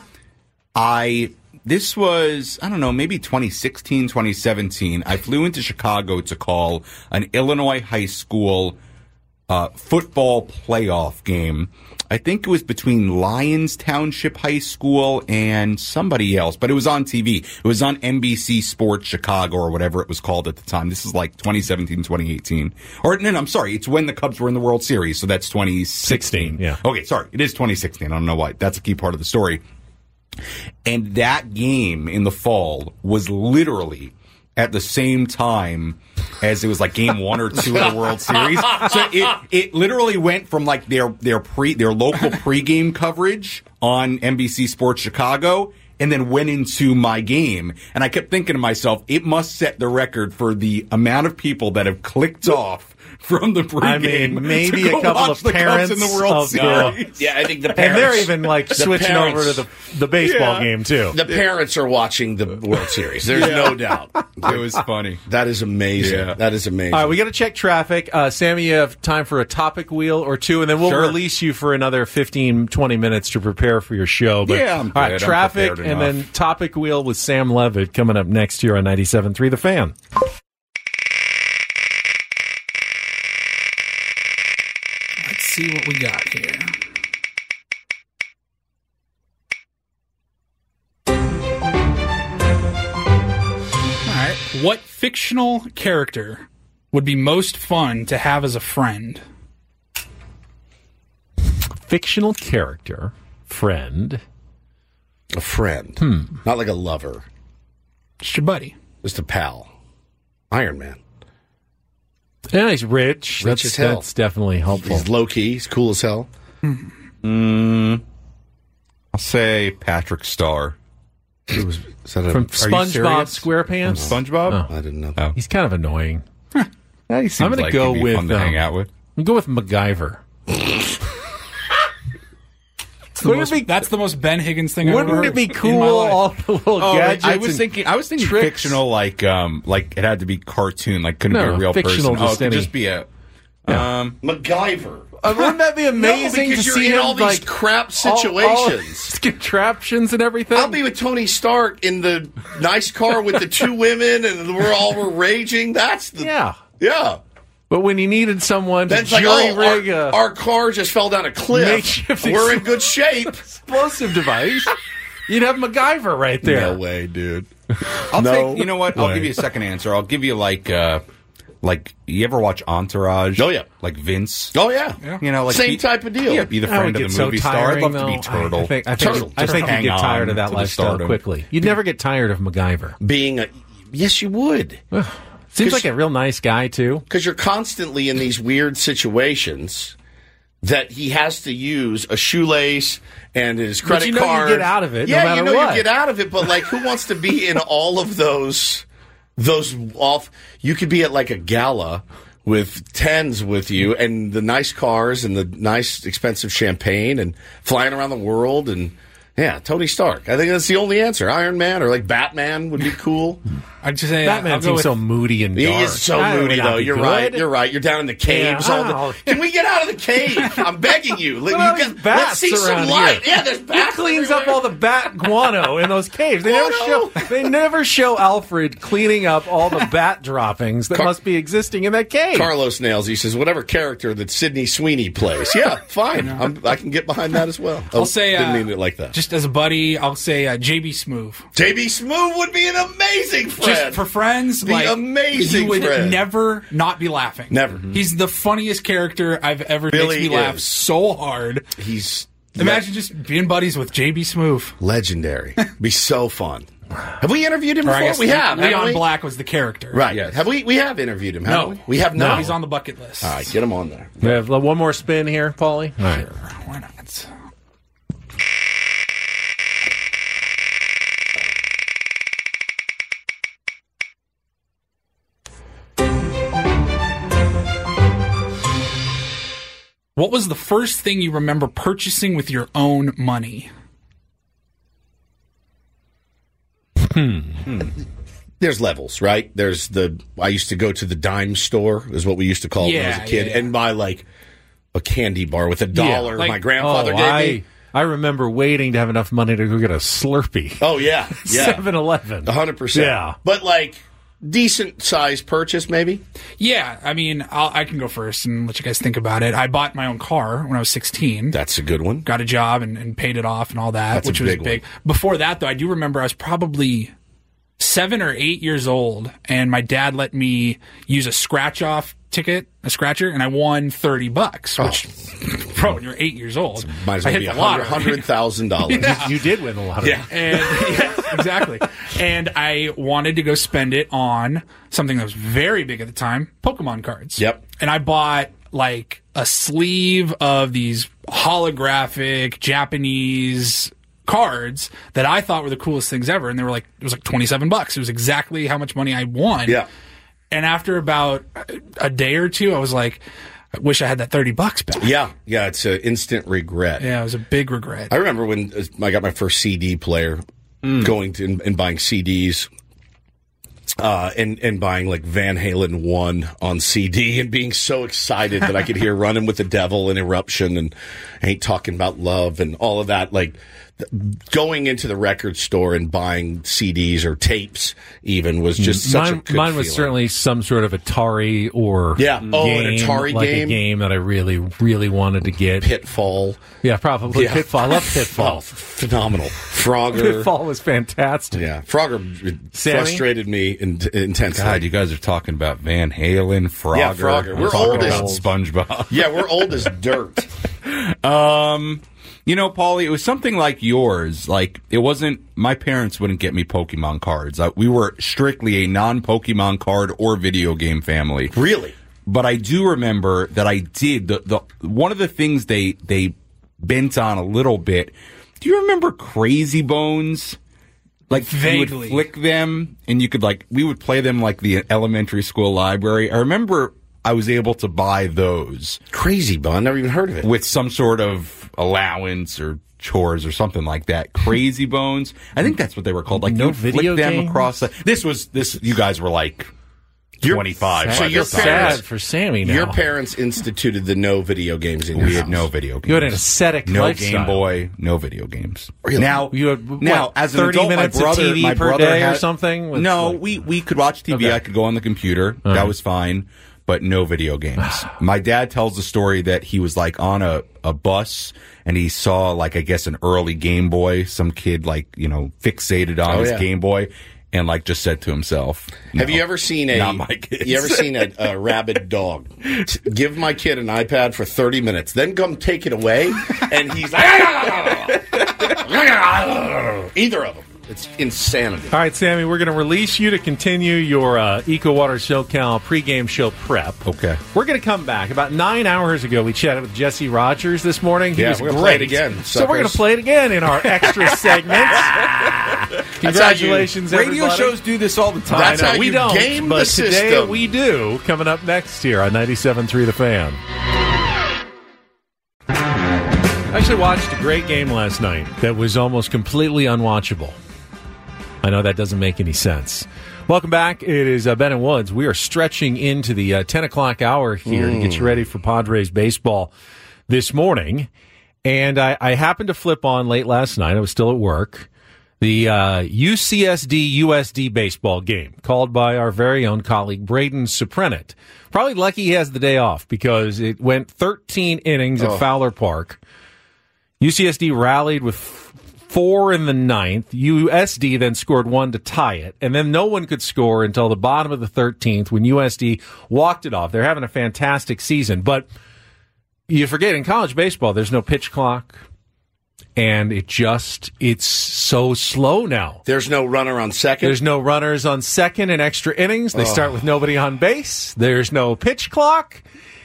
Speaker 10: This was, I don't know, maybe 2016, 2017. I flew into Chicago to call an Illinois high school football playoff game. I think it was between Lyons Township High School and somebody else, but it was on TV. It was on NBC Sports Chicago or whatever it was called at the time. This is like 2017, 2018. Or, no, I'm sorry. It's when the Cubs were in the World Series, so that's 2016.
Speaker 1: Yeah.
Speaker 10: Okay, sorry. It is 2016. I don't know why. That's a key part of the story. And that game in the fall was literally at the same time as it was like game 1 or 2 of the World Series. So it literally went from like their local pregame coverage on NBC Sports Chicago and then went into my game. And I kept thinking to myself, it must set the record for the amount of people that have clicked off from the pregame.
Speaker 1: I mean, maybe a couple of parents
Speaker 10: in the World Series.
Speaker 2: Yeah, I think the parents.
Speaker 1: And they're even like switching over to the baseball game too.
Speaker 2: The parents are watching the World Series. There's no doubt.
Speaker 10: It was funny.
Speaker 2: That is amazing.
Speaker 10: Yeah.
Speaker 2: That is amazing.
Speaker 1: All right, we got to check traffic. Sammy, you have time for a topic wheel or two, and then we'll release you for another 15, 20 minutes to prepare for your show. But,
Speaker 10: yeah, I'm good.
Speaker 1: All right, traffic and then topic wheel with Sam Levitt coming up next year on 97.3 The Fan.
Speaker 3: Let's see what we got here. All right. What fictional character would be most fun to have as a friend?
Speaker 1: Fictional character, friend.
Speaker 2: A friend. Not like a lover.
Speaker 3: Just your buddy.
Speaker 2: Just a pal. Iron Man.
Speaker 1: Yeah, he's rich.
Speaker 2: Rich as hell.
Speaker 1: That's definitely helpful.
Speaker 2: He's low-key. He's cool as hell.
Speaker 10: I'll say Patrick Starr.
Speaker 2: From
Speaker 1: SpongeBob SquarePants?
Speaker 10: From SpongeBob?
Speaker 2: I didn't know.
Speaker 10: Oh.
Speaker 1: He's kind of annoying.
Speaker 10: Yeah, he seems
Speaker 1: I'm going to
Speaker 10: like
Speaker 1: go
Speaker 10: he'd be
Speaker 1: with
Speaker 10: fun to hang out with.
Speaker 1: I'm going to go with MacGyver.
Speaker 3: That's the most Ben Higgins thing I've ever
Speaker 1: Wouldn't
Speaker 3: heard
Speaker 1: it be
Speaker 3: in my
Speaker 1: cool?
Speaker 3: life.
Speaker 1: All the little gadgets.
Speaker 10: I was thinking
Speaker 1: tricks.
Speaker 10: fictional, like it had to be cartoon, like couldn't be a real
Speaker 1: fictional,
Speaker 10: person.
Speaker 1: Just
Speaker 10: It could
Speaker 1: any-
Speaker 10: just be a.
Speaker 2: MacGyver.
Speaker 1: Wouldn't that be amazing
Speaker 2: because
Speaker 1: to
Speaker 2: you're
Speaker 1: see
Speaker 2: in
Speaker 1: him
Speaker 2: all these
Speaker 1: like
Speaker 2: crap
Speaker 1: all
Speaker 2: situations.
Speaker 1: contraptions and everything?
Speaker 2: I'll be with Tony Stark in the nice car with the 2 women, and we're raging. That's the yeah.
Speaker 1: But when he needed someone to
Speaker 2: That's like,
Speaker 1: jury-rig
Speaker 2: our car just fell down a cliff.
Speaker 1: makeshift
Speaker 2: We're in good shape.
Speaker 1: explosive device, you'd have MacGyver right there.
Speaker 2: No way, dude.
Speaker 10: I'll take. You know what? I'll give you a second answer. I'll give you like you ever watch Entourage?
Speaker 2: Oh yeah,
Speaker 10: like Vince.
Speaker 2: Oh yeah.
Speaker 10: You know, like
Speaker 2: same type of deal.
Speaker 10: Yeah, be the friend of the movie star. I'd love to be Turtle.
Speaker 1: I think you'd get tired of that lifestyle quickly. You'd never get tired of MacGyver.
Speaker 2: Yes, you would.
Speaker 1: Seems like a real nice guy too.
Speaker 2: Because you're constantly in these weird situations that he has to use a shoelace and his credit
Speaker 1: but you
Speaker 2: card.
Speaker 1: You get out of it.
Speaker 2: Yeah,
Speaker 1: no matter
Speaker 2: you know
Speaker 1: what.
Speaker 2: you get out of it. But like, who wants to be in all of those off? You could be at like a gala with tens with you and the nice cars and the nice expensive champagne and flying around the world and Yeah, Tony Stark. I think that's the only answer. Iron Man or like Batman would be cool.
Speaker 3: I'd just say
Speaker 1: Batman seems so moody and dark.
Speaker 2: He is so moody, though. You're right. You're right. You're down in the caves. Can we get out of the cave? I'm begging you. Let's see some light. Here. Yeah, there's bats.
Speaker 1: He cleans up all the bat guano in those caves. They never show Alfred cleaning up all the bat droppings that must be existing in that cave.
Speaker 2: Carlos Nails, he says, whatever character that Sydney Sweeney plays. Yeah, fine. I can get behind that as well.
Speaker 3: I'll say,
Speaker 2: didn't mean it like that.
Speaker 3: Just as a buddy, I'll say JB Smoove.
Speaker 2: JB Smoove would be an amazing friend.
Speaker 3: Just for friends,
Speaker 2: amazing
Speaker 3: you would
Speaker 2: friend.
Speaker 3: Never not be laughing.
Speaker 2: Never.
Speaker 3: He's the funniest character I've ever
Speaker 2: Really
Speaker 3: makes me laugh
Speaker 2: is.
Speaker 3: so hard. Imagine just being buddies with JB Smoove.
Speaker 2: Legendary. Be so fun. Have we interviewed him before? We have.
Speaker 3: Leon Black was the character.
Speaker 2: Right. Yes. Have we? We have interviewed him.
Speaker 3: No.
Speaker 2: We have not.
Speaker 3: No, he's on the bucket list.
Speaker 2: All right, get him on there.
Speaker 1: We have one more spin here, Paulie. All right.
Speaker 3: Why not? What was the first thing you remember purchasing with your own money?
Speaker 2: There's levels, right? There's I used to go to the dime store, is what we used to call it when I was a kid, and buy like a candy bar with $1 my grandfather gave me.
Speaker 1: I remember waiting to have enough money to go get a Slurpee.
Speaker 2: Oh, yeah.
Speaker 1: 7-Eleven.
Speaker 2: 100%.
Speaker 1: Yeah.
Speaker 2: But like decent size purchase, maybe?
Speaker 3: Yeah, I mean, I can go first and let you guys think about it. I bought my own car when I was 16.
Speaker 2: That's a good one.
Speaker 3: Got a job and paid it off and all that,
Speaker 2: That's
Speaker 3: which
Speaker 2: a
Speaker 3: was
Speaker 2: big
Speaker 3: big.
Speaker 2: one.
Speaker 3: Before that, though, I do remember I was probably 7 or 8 years old, and my dad let me use a scratcher, and I won $30, which, bro, when you're 8 years old,
Speaker 2: might as well be $100,000.
Speaker 3: Yeah.
Speaker 1: You did win the lottery.
Speaker 2: Yeah.
Speaker 3: And exactly. And I wanted to go spend it on something that was very big at the time, Pokemon cards.
Speaker 2: Yep.
Speaker 3: And I bought like a sleeve of these holographic Japanese cards that I thought were the coolest things ever, and they were like, it was like $27. It was exactly how much money I won.
Speaker 2: Yeah.
Speaker 3: And after about a day or two, I was like, I wish I had that $30 back.
Speaker 2: Yeah, it's an instant regret.
Speaker 3: Yeah, it was a big regret.
Speaker 2: I remember when I got my first CD player, going to and buying CDs, and buying like Van Halen 1 on CD and being so excited that I could hear Running with the Devil and Eruption and Ain't Talking About Love and all of that. Like going into the record store and buying CDs or tapes even was just such a good
Speaker 1: Mine was
Speaker 2: feeling.
Speaker 1: certainly some sort of Atari or
Speaker 2: an Atari
Speaker 1: like
Speaker 2: game.
Speaker 1: a game that I really, really wanted to get.
Speaker 2: Pitfall.
Speaker 1: Yeah, probably.
Speaker 2: Yeah.
Speaker 1: Pitfall. I love Pitfall.
Speaker 2: Oh, phenomenal. Frogger.
Speaker 1: Pitfall was fantastic.
Speaker 2: Yeah, Frogger frustrated me intensely.
Speaker 10: God, you guys are talking about Van Halen, Frogger.
Speaker 2: Yeah, Frogger. We're
Speaker 10: talking
Speaker 2: old as
Speaker 10: about SpongeBob.
Speaker 2: Yeah, we're old as dirt.
Speaker 10: You know, Paulie, it was something like yours. Like, it wasn't, my parents wouldn't get me Pokemon cards. We were strictly a non-Pokemon card or video game family.
Speaker 2: Really?
Speaker 10: But I do remember that I did, one of the things they bent on a little bit. Do you remember Crazy Bones? Like,
Speaker 3: vaguely.
Speaker 10: You would flick them, and you could, like, we would play them like the elementary school library. I remember I was able to buy those.
Speaker 2: Crazy Bone, never even heard of it.
Speaker 10: With some sort of allowance or chores or something like that. Crazy Bones. I think that's what they were called. Like,
Speaker 1: no
Speaker 10: you
Speaker 1: video
Speaker 10: flick them
Speaker 1: games?
Speaker 10: across the, you guys were like 25.
Speaker 2: So you're
Speaker 1: sad for Sammy now.
Speaker 2: Your parents instituted the no video games in your
Speaker 10: We
Speaker 2: house.
Speaker 10: had no video games.
Speaker 1: You had an ascetic
Speaker 10: no
Speaker 1: lifestyle.
Speaker 10: Game Boy, no video games.
Speaker 2: Really?
Speaker 10: Now,
Speaker 1: You had,
Speaker 10: now
Speaker 1: what,
Speaker 10: as an
Speaker 1: 30
Speaker 10: adult,
Speaker 1: minutes
Speaker 10: my brother,
Speaker 1: of TV
Speaker 10: my
Speaker 1: per
Speaker 10: brother
Speaker 1: day
Speaker 10: had,
Speaker 1: or something? With,
Speaker 10: no,
Speaker 1: like-
Speaker 10: we could watch TV.
Speaker 1: Okay.
Speaker 10: I could go on the computer.
Speaker 1: All
Speaker 10: that
Speaker 1: right.
Speaker 10: was fine. But no video games. My dad tells the story that he was like on a bus and he saw like, I guess, an early Game Boy, some kid like, fixated on his Game Boy and like just said to himself,
Speaker 2: Have you ever seen
Speaker 10: not my kids.
Speaker 2: You ever seen a rabid dog? Give my kid an iPad for 30 minutes, then come take it away, and he's like, either of them. It's insanity.
Speaker 1: All right, Sammy, we're going to release you to continue your EcoWater SoCal pregame show prep.
Speaker 10: Okay.
Speaker 1: We're going to come back. About 9 hours ago, we chatted with Jesse Rogers this morning. He was
Speaker 2: we're
Speaker 1: great.
Speaker 2: gonna play it again,
Speaker 1: So we're going
Speaker 2: suckers.
Speaker 1: to play it again in our extra segments. Congratulations, everybody.
Speaker 10: Radio shows do this all the time.
Speaker 2: That's
Speaker 1: I know,
Speaker 2: how
Speaker 1: we
Speaker 2: you
Speaker 1: don't,
Speaker 2: game
Speaker 1: but
Speaker 2: the
Speaker 1: today
Speaker 2: system.
Speaker 1: we do. Coming up next here on 97.3 The Fan. I actually watched a great game last night that was almost completely unwatchable. I know that doesn't make any sense. Welcome back. It is Ben and Woods. We are stretching into the 10 o'clock hour here to get you ready for Padres baseball this morning. And I happened to flip on late last night. I was still at work. The UCSD-USD baseball game called by our very own colleague Braden Suprenant. Probably lucky he has the day off because it went 13 innings at Fowler Park. UCSD rallied with 4 in the ninth. USD then scored 1 to tie it. And then no one could score until the bottom of the 13th when USD walked it off. They're having a fantastic season. But you forget, in college baseball, there's no pitch clock. And it's so slow now.
Speaker 2: There's no runner on second.
Speaker 1: There's no runners on second in extra innings. They start with nobody on base. There's no pitch clock.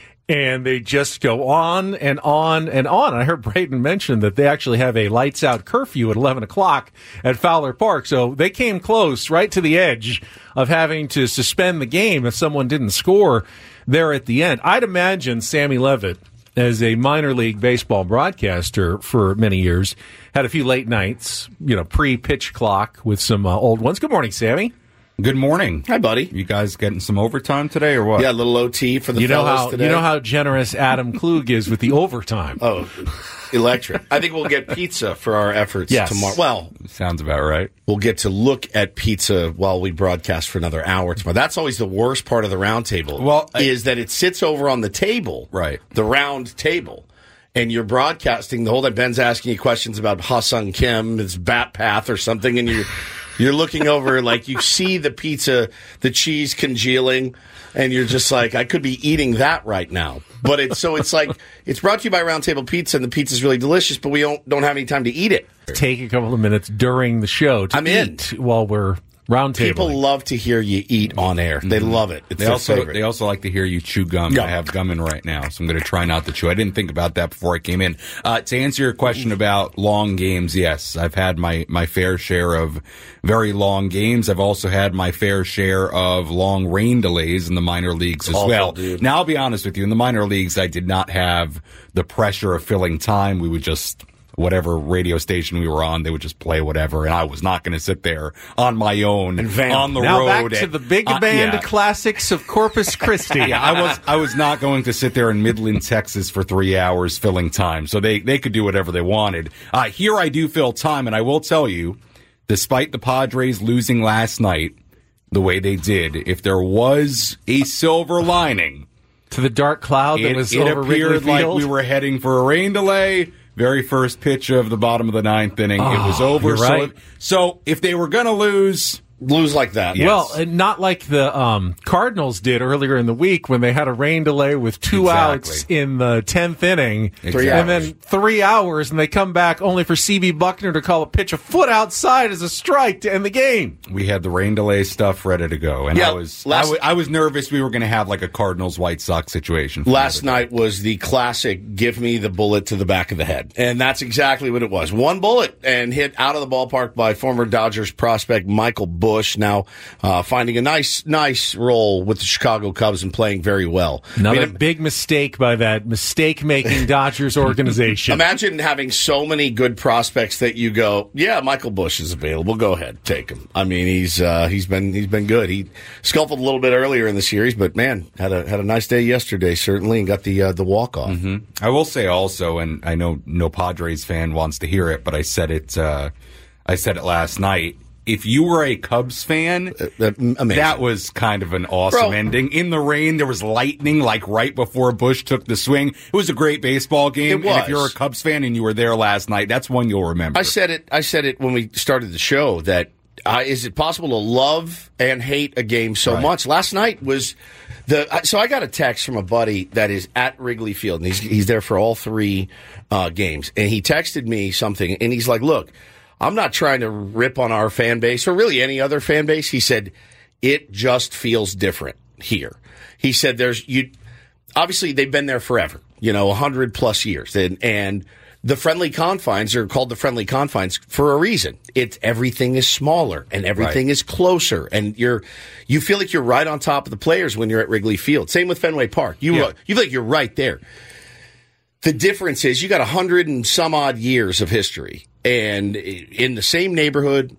Speaker 1: And they just go on and on and on. I heard Braden mention that they actually have a lights-out curfew at 11 o'clock at Fowler Park. So they came close, right to the edge of having to suspend the game if someone didn't score there at the end. I'd imagine Sammy Levitt, as a minor league baseball broadcaster for many years, had a few late nights, pre-pitch clock with some old ones. Good morning, Sammy.
Speaker 10: Good morning.
Speaker 2: Hi, buddy.
Speaker 10: You guys getting some overtime today or what?
Speaker 2: Yeah, a little OT for the fellas today.
Speaker 1: You know how generous Adam Klug is with the overtime.
Speaker 2: Oh, electric. I think we'll get pizza for our efforts tomorrow. Well,
Speaker 10: sounds about right.
Speaker 2: We'll get to look at pizza while we broadcast for another hour tomorrow. That's always the worst part of the round table, is that it sits over on the table,
Speaker 10: right?
Speaker 2: The round table. And you're broadcasting the whole time. Ben's asking you questions about Ha-Sung Kim, his bat path or something, and you're looking over, like, you see the pizza, the cheese congealing, and you're just like, I could be eating that right now. But it's like, it's brought to you by Round Table Pizza, and the pizza's really delicious, but we don't have any time to eat it.
Speaker 1: Take a couple of minutes during the show to eat while we're round tabling.
Speaker 2: People love to hear you eat on air. They love it. It's
Speaker 10: They also like to hear you chew gum. I have gum in right now, so I'm going to try not to chew. I didn't think about that before I came in. To answer your question about long games, yes, I've had my fair share of very long games. I've also had my fair share of long rain delays in the minor leagues as well.
Speaker 2: Dude.
Speaker 10: Now, I'll be honest with you. In the minor leagues, I did not have the pressure of filling time. We would just... whatever radio station we were on, they would just play whatever, and I was not going to sit there on my own on the
Speaker 1: now
Speaker 10: road.
Speaker 1: Now back to the big band classics of Corpus Christi.
Speaker 10: I was not going to sit there in Midland, Texas for 3 hours filling time, so they could do whatever they wanted. Here I do fill time, and I will tell you, despite the Padres losing last night the way they did, if there was a silver lining
Speaker 1: to the dark cloud that was over Wrigley Field,
Speaker 10: it appeared like we were heading for a rain delay. Very first pitch of the bottom of the ninth inning, it was over.
Speaker 1: You're right.
Speaker 10: So if they were going to lose
Speaker 2: like that.
Speaker 1: Yes. Well, not like the Cardinals did earlier in the week when they had a rain delay with 2 outs in the 10th inning. And then 3 hours, and they come back only for C.B. Buckner to call a pitch a foot outside as a strike to end the game.
Speaker 10: We had the rain delay stuff ready to go. And I was nervous we were going to have like a Cardinals-White Sox situation.
Speaker 2: Last night was the classic, give me the bullet to the back of the head. And that's exactly what it was. One bullet and hit out of the ballpark by former Dodgers prospect Michael Bush, now finding a nice role with the Chicago Cubs and playing very well.
Speaker 1: Another big mistake by that mistake-making Dodgers organization.
Speaker 2: Imagine having so many good prospects that you go, yeah, Michael Bush is available. Go ahead, take him. I mean, he's been good. He scuffled a little bit earlier in the series, but man, had a nice day yesterday certainly, and got the walk off.
Speaker 10: Mm-hmm. I will say also, and I know no Padres fan wants to hear it, but I said it last night. If you were a Cubs fan, that was kind of an awesome ending. In the rain, there was lightning, like right before Bush took the swing. It was a great baseball game. And if you're a Cubs fan and you were there last night, that's one you'll remember.
Speaker 2: I said it when we started the show that is it possible to love and hate a game so much? Last night was so I got a text from a buddy that is at Wrigley Field, and he's there for all 3 games, and he texted me something, and he's like, "Look, I'm not trying to rip on our fan base or really any other fan base." He said, it just feels different here. He said obviously they've been there forever, 100 plus years. And the friendly confines are called the friendly confines for a reason. Everything is smaller and everything is closer. And you feel like you're right on top of the players when you're at Wrigley Field. Same with Fenway Park. You feel like you're right there. The difference is you got 100 and some odd years of history, and in the same neighborhood,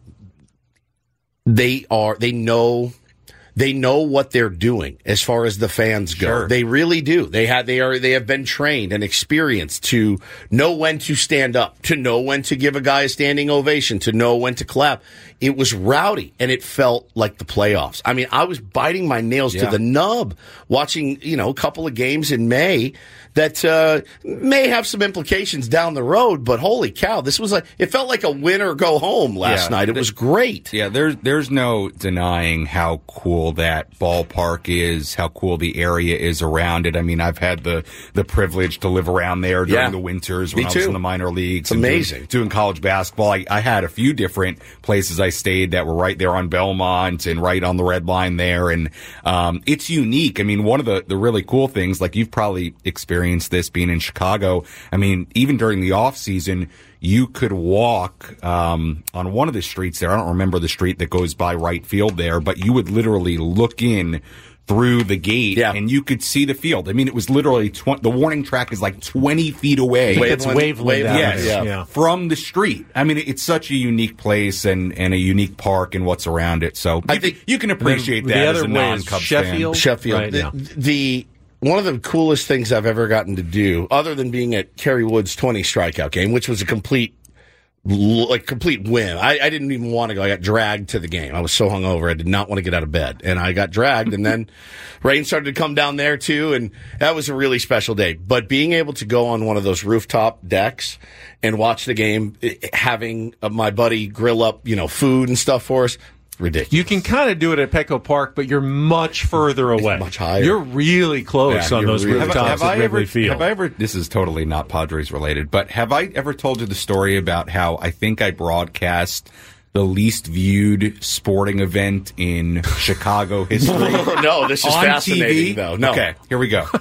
Speaker 2: they know what they're doing as far as the fans go.
Speaker 10: Sure.
Speaker 2: They really do. They have been trained and experienced to know when to stand up, to know when to give a guy a standing ovation, to know when to clap. It was rowdy, and it felt like the playoffs. I mean, I was biting my nails to the nub watching, a couple of games in May that may have some implications down the road, but holy cow, it felt like a win or go home last night. It was great.
Speaker 10: Yeah, there's no denying how cool that ballpark is, how cool the area is around it. I mean, I've had the privilege to live around there during the winters when I was in the minor leagues.
Speaker 2: It's amazing.
Speaker 10: Doing college basketball. I had a few different places I stayed that were right there on Belmont and right on the Red Line there, and it's unique. I mean, one of the really cool things, like you've probably experienced this being in Chicago. I mean, even during the off season, you could walk on one of the streets there. I don't remember the street that goes by right field there, but you would literally look in through the gate and you could see the field. I mean, it was literally the warning track is like 20 feet away.
Speaker 1: It's Waveland.
Speaker 10: From the street. I mean, it's such a unique place and a unique park and what's around it. So I think you can appreciate that as a non-Cubs fan.
Speaker 2: Sheffield. Right, one of the coolest things I've ever gotten to do, other than being at Kerry Wood's 20 strikeout game, which was a complete whim. I didn't even want to go. I got dragged to the game. I was so hungover. I did not want to get out of bed. And I got dragged, and then rain started to come down there, too, and that was a really special day. But being able to go on one of those rooftop decks and watch the game, having my buddy grill up, food and stuff for us, ridiculous.
Speaker 1: You can kind of do it at Petco Park, but you're much further away.
Speaker 2: Much higher.
Speaker 1: You're really close on those rooftops at Wrigley Field.
Speaker 10: This is totally not Padres related, but have I ever told you the story about how I think I broadcast the least viewed sporting event in Chicago history?
Speaker 2: No, this is fascinating,
Speaker 10: TV?
Speaker 2: though. No.
Speaker 10: Okay, here we go.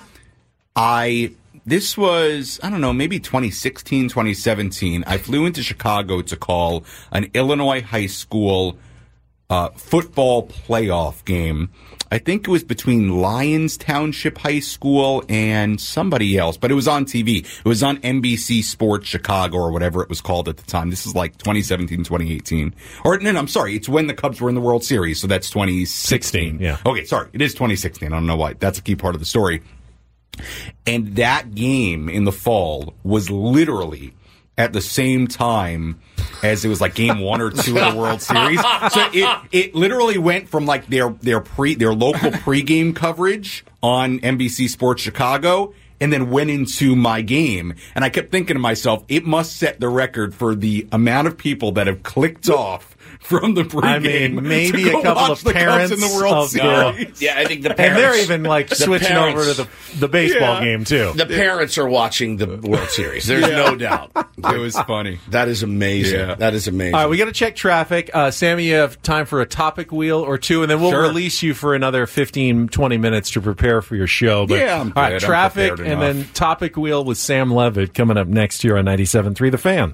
Speaker 10: This was, I don't know, maybe 2016, 2017. I flew into Chicago to call an Illinois high school football playoff game. I think it was between Lyons Township High School and somebody else, but it was on TV. It was on NBC Sports Chicago or whatever it was called at the time. This is like 2017, 2018. Or, no, I'm sorry. It's when the Cubs were in the World Series, so that's 2016.
Speaker 1: Yeah.
Speaker 10: Okay, sorry. It is 2016. I don't know why. That's a key part of the story. And that game in the fall was literally at the same time as it was like game 1 or 2 of the World Series. So it literally went from like their local pregame coverage on NBC Sports Chicago and then went into my game. And I kept thinking to myself, it must set the record for the amount of people that have clicked off from the pregame.
Speaker 1: I mean, maybe a couple of parents
Speaker 10: in the World Series.
Speaker 2: Yeah, I think the parents.
Speaker 1: And they're even like switching over to the baseball game too.
Speaker 2: The parents are watching the World Series. There's no doubt.
Speaker 10: It was funny.
Speaker 2: That is amazing.
Speaker 10: Yeah.
Speaker 2: That is amazing.
Speaker 1: All right, we got to check traffic. Sammy, you have time for a topic wheel or two, and then we'll release you for another 15, 20 minutes to prepare for your show. But,
Speaker 10: yeah, I'm
Speaker 1: all right,
Speaker 10: good.
Speaker 1: traffic and then topic wheel with Sam Levitt coming up next year on 97.3 The Fan.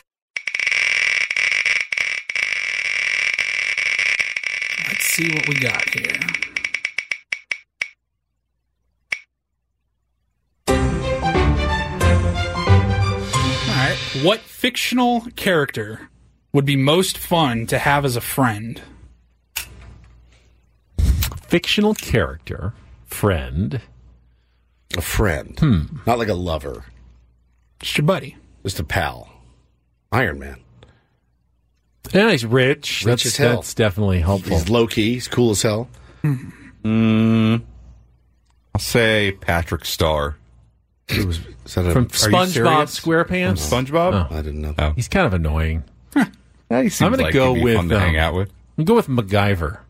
Speaker 3: Let's see what we got here. All right. What fictional character would be most fun to have as a friend?
Speaker 1: Fictional character, friend.
Speaker 2: A friend. Not like a lover.
Speaker 3: Just your buddy.
Speaker 2: Just a pal. Iron Man.
Speaker 1: Yeah, he's rich.
Speaker 2: Rich as hell.
Speaker 1: That's definitely helpful.
Speaker 2: He's low-key. He's cool as hell.
Speaker 10: I'll say Patrick Starr.
Speaker 2: Is that
Speaker 1: From SpongeBob SquarePants?
Speaker 10: From SpongeBob?
Speaker 2: I didn't know that.
Speaker 1: He's kind of annoying.
Speaker 10: Yeah, he seems
Speaker 1: I'm going to
Speaker 10: like
Speaker 1: go
Speaker 10: he'd be
Speaker 1: with
Speaker 10: fun to hang out with.
Speaker 1: I'm go with MacGyver.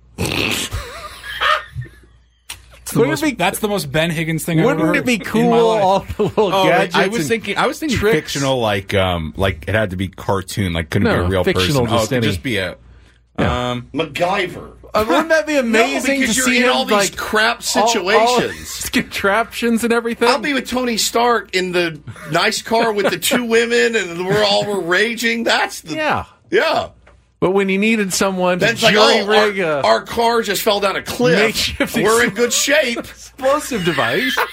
Speaker 3: That's the most Ben Higgins thing I've ever heard.
Speaker 1: Wouldn't it be
Speaker 3: in
Speaker 1: cool?
Speaker 3: my life.
Speaker 1: All the little gadgets.
Speaker 10: I was thinking
Speaker 1: tricks.
Speaker 10: fictional, like it had to be cartoon, like couldn't be a real
Speaker 1: fictional,
Speaker 10: person.
Speaker 1: just
Speaker 10: It could
Speaker 1: any-
Speaker 10: just be a.
Speaker 2: MacGyver.
Speaker 1: Wouldn't that be amazing
Speaker 2: because
Speaker 1: to
Speaker 2: you're
Speaker 1: see
Speaker 2: in
Speaker 1: him
Speaker 2: all these
Speaker 1: like
Speaker 2: crap
Speaker 1: all
Speaker 2: situations.
Speaker 1: contraptions and everything?
Speaker 2: I'll be with Tony Stark in the nice car with the two women, and we're raging. That's the yeah.
Speaker 1: But when he needed someone to
Speaker 2: That's like,
Speaker 1: jury-rig
Speaker 2: our car just fell down a cliff.
Speaker 1: makeshift
Speaker 2: We're in good shape.
Speaker 1: explosive device,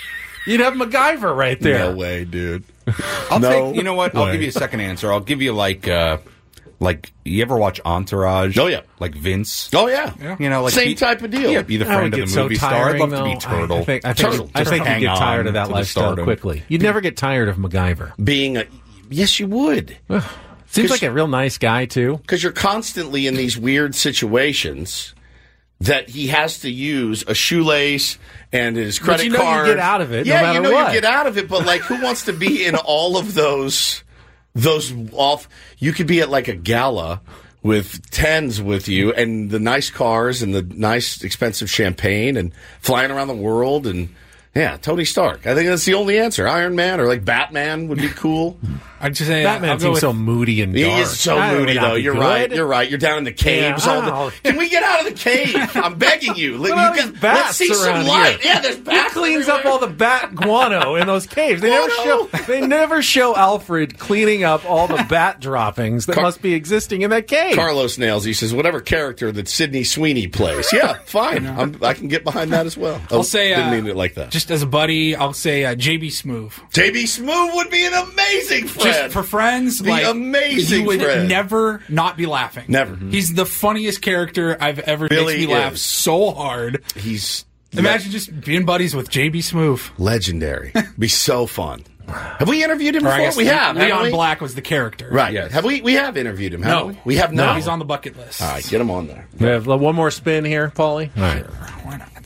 Speaker 1: You'd have MacGyver right there.
Speaker 2: No way, dude.
Speaker 10: I'll
Speaker 2: No
Speaker 10: take. You know what? I'll
Speaker 2: way.
Speaker 10: give you a second answer. I'll give you like you ever watch Entourage?
Speaker 2: Oh, yeah.
Speaker 10: Like Vince.
Speaker 2: Oh yeah.
Speaker 10: You know, like
Speaker 2: Same type of deal.
Speaker 10: Yeah, be the
Speaker 1: That would
Speaker 10: friend of
Speaker 1: get
Speaker 10: the
Speaker 1: so
Speaker 10: movie star.
Speaker 1: tiring,
Speaker 10: I'd love to be
Speaker 1: though.
Speaker 10: Turtle.
Speaker 1: I think
Speaker 2: Turtle.
Speaker 1: you
Speaker 10: Just
Speaker 1: get
Speaker 10: hang
Speaker 1: tired of
Speaker 10: on
Speaker 1: that
Speaker 10: to the
Speaker 1: lifestyle
Speaker 10: stardom.
Speaker 1: quickly. You'd never get tired of MacGyver.
Speaker 2: Yes, you would.
Speaker 1: Seems like a real nice guy too.
Speaker 2: Because you're constantly in these weird situations that he has to use a shoelace and his credit
Speaker 1: you know you
Speaker 2: card.
Speaker 1: get out of it no
Speaker 2: Yeah,
Speaker 1: matter
Speaker 2: you know
Speaker 1: what.
Speaker 2: you get out of it, but like, who wants to be in all of those off? You could be at like a gala with tens with you and the nice cars and the nice expensive champagne and flying around the world and. Yeah, Tony Stark. I think that's the only answer. Iron Man or like Batman would be cool.
Speaker 3: I'd just say
Speaker 1: Batman seems so moody and dark.
Speaker 2: He is so
Speaker 1: That would
Speaker 2: moody,
Speaker 1: not
Speaker 2: though.
Speaker 1: be
Speaker 2: You're
Speaker 1: good.
Speaker 2: right. You're right. You're down in the caves.
Speaker 1: Yeah.
Speaker 2: Can we get out of the cave? I'm begging you.
Speaker 1: There's
Speaker 2: Let's
Speaker 1: bats
Speaker 2: see some
Speaker 1: around
Speaker 2: light.
Speaker 1: here.
Speaker 2: Yeah, there's
Speaker 1: He
Speaker 2: bats.
Speaker 1: cleans up all the bat guano in those caves.
Speaker 2: Guano?
Speaker 1: They never show Alfred cleaning up all the bat droppings that must be existing in that cave.
Speaker 2: Carlos Nails. He says whatever character that Sydney Sweeney plays. Yeah, fine. I can get behind that as well.
Speaker 3: I'll say
Speaker 2: didn't mean it like that.
Speaker 3: Just as a buddy, I'll say JB Smoove.
Speaker 2: JB Smoove would be an amazing friend.
Speaker 3: Just for friends,
Speaker 2: The amazing
Speaker 3: he would
Speaker 2: friend.
Speaker 3: never not be laughing.
Speaker 2: Never.
Speaker 3: He's the funniest character I've ever.
Speaker 2: Billy
Speaker 3: Makes me laugh
Speaker 2: is.
Speaker 3: so hard.
Speaker 2: He's
Speaker 3: Imagine just being buddies with JB Smoove.
Speaker 2: legendary. Be so fun. Have we interviewed him
Speaker 3: Or I
Speaker 2: before?
Speaker 3: guess
Speaker 2: We have. haven't
Speaker 3: Leon
Speaker 2: we?
Speaker 3: Black was the character.
Speaker 2: Right.
Speaker 10: Yes.
Speaker 2: Have we? We have interviewed him. Haven't
Speaker 3: No,
Speaker 2: we have not.
Speaker 3: He's on the bucket list.
Speaker 2: All right, get him on there.
Speaker 1: We have one more spin here, Paulie. All right.
Speaker 3: Why not?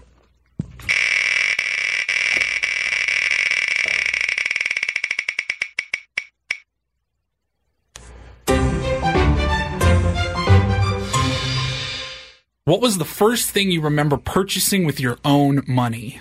Speaker 3: What was the first thing you remember purchasing with your own money?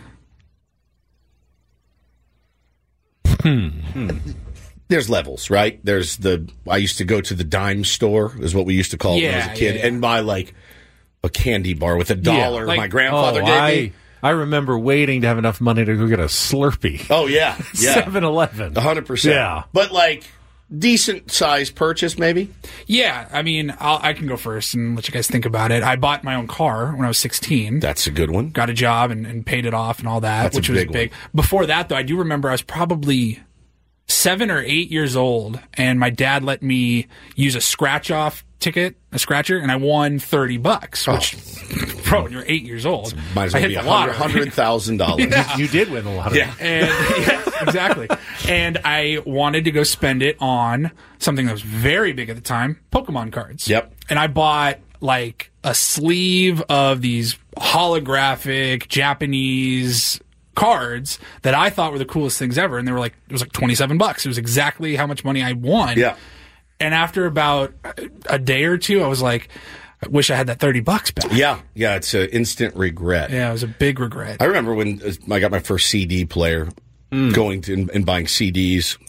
Speaker 2: There's levels, right? I used to go to the dime store, is what we used to call it when I was a kid, and buy like a candy bar with $1
Speaker 3: like-
Speaker 2: my grandfather gave me.
Speaker 1: I remember waiting to have enough money to go get a Slurpee.
Speaker 2: Oh, yeah. Yeah.
Speaker 1: 7-Eleven.
Speaker 2: 100%.
Speaker 1: Yeah.
Speaker 2: But like, decent size purchase, maybe?
Speaker 3: Yeah, I mean, I can go first and let you guys think about it. I bought my own car when I was 16.
Speaker 2: That's a good one.
Speaker 3: Got a job and paid it off and all that,
Speaker 2: That's a
Speaker 3: which was
Speaker 2: big
Speaker 3: big.
Speaker 2: one.
Speaker 3: Before that, though, I do remember I was probably 7 or 8 years old, and my dad let me use a scratch-off ticket, a scratcher, and I won $30, which, bro, when you're 8 years old,
Speaker 2: Might as
Speaker 3: I
Speaker 2: well
Speaker 3: hit
Speaker 2: be
Speaker 3: the lottery.
Speaker 2: $100,000.
Speaker 1: You did win the lottery.
Speaker 2: Yeah.
Speaker 3: And yes, exactly. And I wanted to go spend it on something that was very big at the time, Pokemon cards.
Speaker 2: Yep.
Speaker 3: And I bought like a sleeve of these holographic Japanese cards that I thought were the coolest things ever. And they were like, it was like $27. It was exactly how much money I won.
Speaker 2: Yeah.
Speaker 3: And after about a day or two, I was like, I wish I had that $30 back.
Speaker 2: Yeah. Yeah, it's an instant regret.
Speaker 3: Yeah, it was a big regret.
Speaker 2: I remember when I got my first CD player, going to and buying CDs,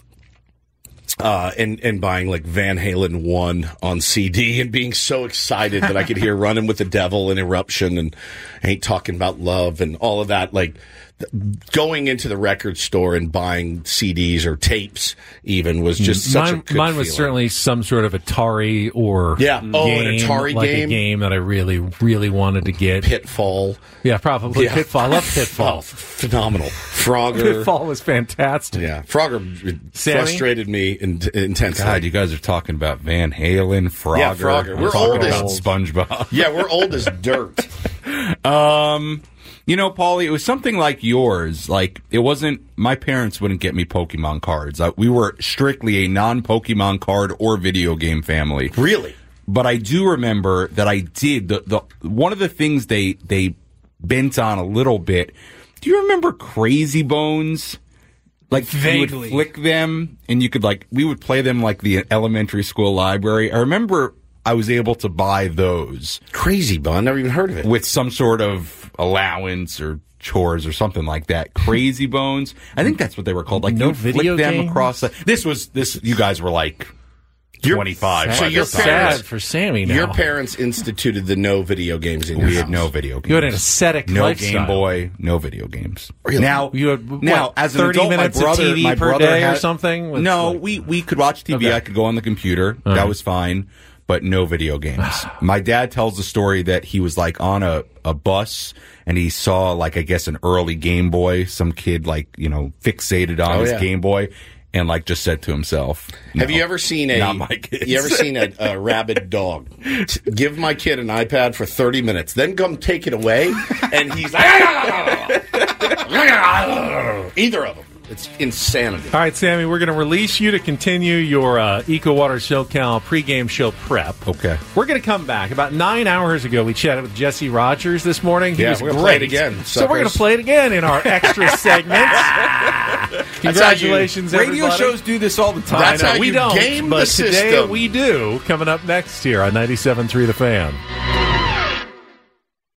Speaker 2: and buying like Van Halen 1 on CD and being so excited that I could hear Running with the Devil and Eruption and Ain't Talking About Love and all of that. Like going into the record store and buying CDs or tapes even was just such a good
Speaker 1: Mine was
Speaker 2: feeling.
Speaker 1: certainly some sort of Atari or
Speaker 2: an Atari
Speaker 1: like
Speaker 2: game.
Speaker 1: a game that I really, really wanted to get.
Speaker 2: Pitfall.
Speaker 1: Yeah, probably
Speaker 2: Yeah.
Speaker 1: Pitfall. I love Pitfall.
Speaker 2: Oh, phenomenal. Frogger.
Speaker 1: Pitfall was fantastic.
Speaker 2: Yeah, Frogger
Speaker 1: Sammy?
Speaker 2: frustrated me intensely.
Speaker 10: God, you guys are talking about Van Halen, Frogger.
Speaker 2: Yeah, Frogger.
Speaker 10: I'm
Speaker 2: We're
Speaker 10: talking
Speaker 2: old as-
Speaker 10: about SpongeBob.
Speaker 2: Yeah, we're old as dirt.
Speaker 10: You know, Paulie, it was something like yours. Like, it wasn't, my parents wouldn't get me Pokemon cards. We were strictly a non-Pokemon card or video game family.
Speaker 2: Really?
Speaker 10: But I do remember that I did, the one of the things they bent on a little bit. Do you remember Crazy Bones? Like, you would
Speaker 3: Vaguely.
Speaker 10: flick them, and you could, like, we would play them like the elementary school library. I remember I was able to buy those.
Speaker 2: Crazy Bun. Never even heard of it.
Speaker 10: With some sort of allowance or chores or something like that. Crazy Bones. I think that's what they were called. Like,
Speaker 1: No
Speaker 10: you flick
Speaker 1: video
Speaker 10: them
Speaker 1: games?
Speaker 10: across the, this, you guys were like 25.
Speaker 2: So
Speaker 10: by
Speaker 2: your
Speaker 10: this time.
Speaker 2: parents-
Speaker 1: Sad for Sammy now.
Speaker 2: Your parents instituted the no video games in your
Speaker 10: We
Speaker 2: house.
Speaker 10: had no video games.
Speaker 1: You had an ascetic
Speaker 10: no
Speaker 1: lifestyle.
Speaker 10: Game Boy, no video games.
Speaker 2: Really?
Speaker 10: Now,
Speaker 1: You had,
Speaker 10: now
Speaker 1: what,
Speaker 10: as an
Speaker 1: 30
Speaker 10: adult,
Speaker 1: minutes
Speaker 10: my brother,
Speaker 1: of TV
Speaker 10: my
Speaker 1: per
Speaker 10: brother
Speaker 1: day or
Speaker 10: had,
Speaker 1: something? With,
Speaker 10: No,
Speaker 1: like-
Speaker 10: we could watch TV.
Speaker 1: Okay.
Speaker 10: I could go on the computer. That was fine. but no video games. My dad tells the story that he was like on a bus and he saw like, I guess, an early Game Boy, some kid like, fixated on his Game Boy and like just said to himself,
Speaker 2: have you ever seen
Speaker 10: not my kids.
Speaker 2: You ever seen a rabid dog? Give my kid an iPad for 30 minutes, then come take it away, and he's like, either of them. It's insanity.
Speaker 1: All right, Sammy, we're going to release you to continue your EcoWater SoCal pregame show prep.
Speaker 10: Okay.
Speaker 1: We're going to come back. About 9 hours ago, we chatted with Jesse Rogers this morning. He was
Speaker 2: we're going
Speaker 1: great.
Speaker 2: to play it again.
Speaker 1: So we're going to play it again in our extra segment. Congratulations, everybody.
Speaker 10: Radio shows do this all the time.
Speaker 2: That's how
Speaker 1: we
Speaker 2: you
Speaker 1: don't,
Speaker 2: game
Speaker 1: but
Speaker 2: the
Speaker 1: today
Speaker 2: system.
Speaker 1: we do. Coming up next here on 97.3 The Fan.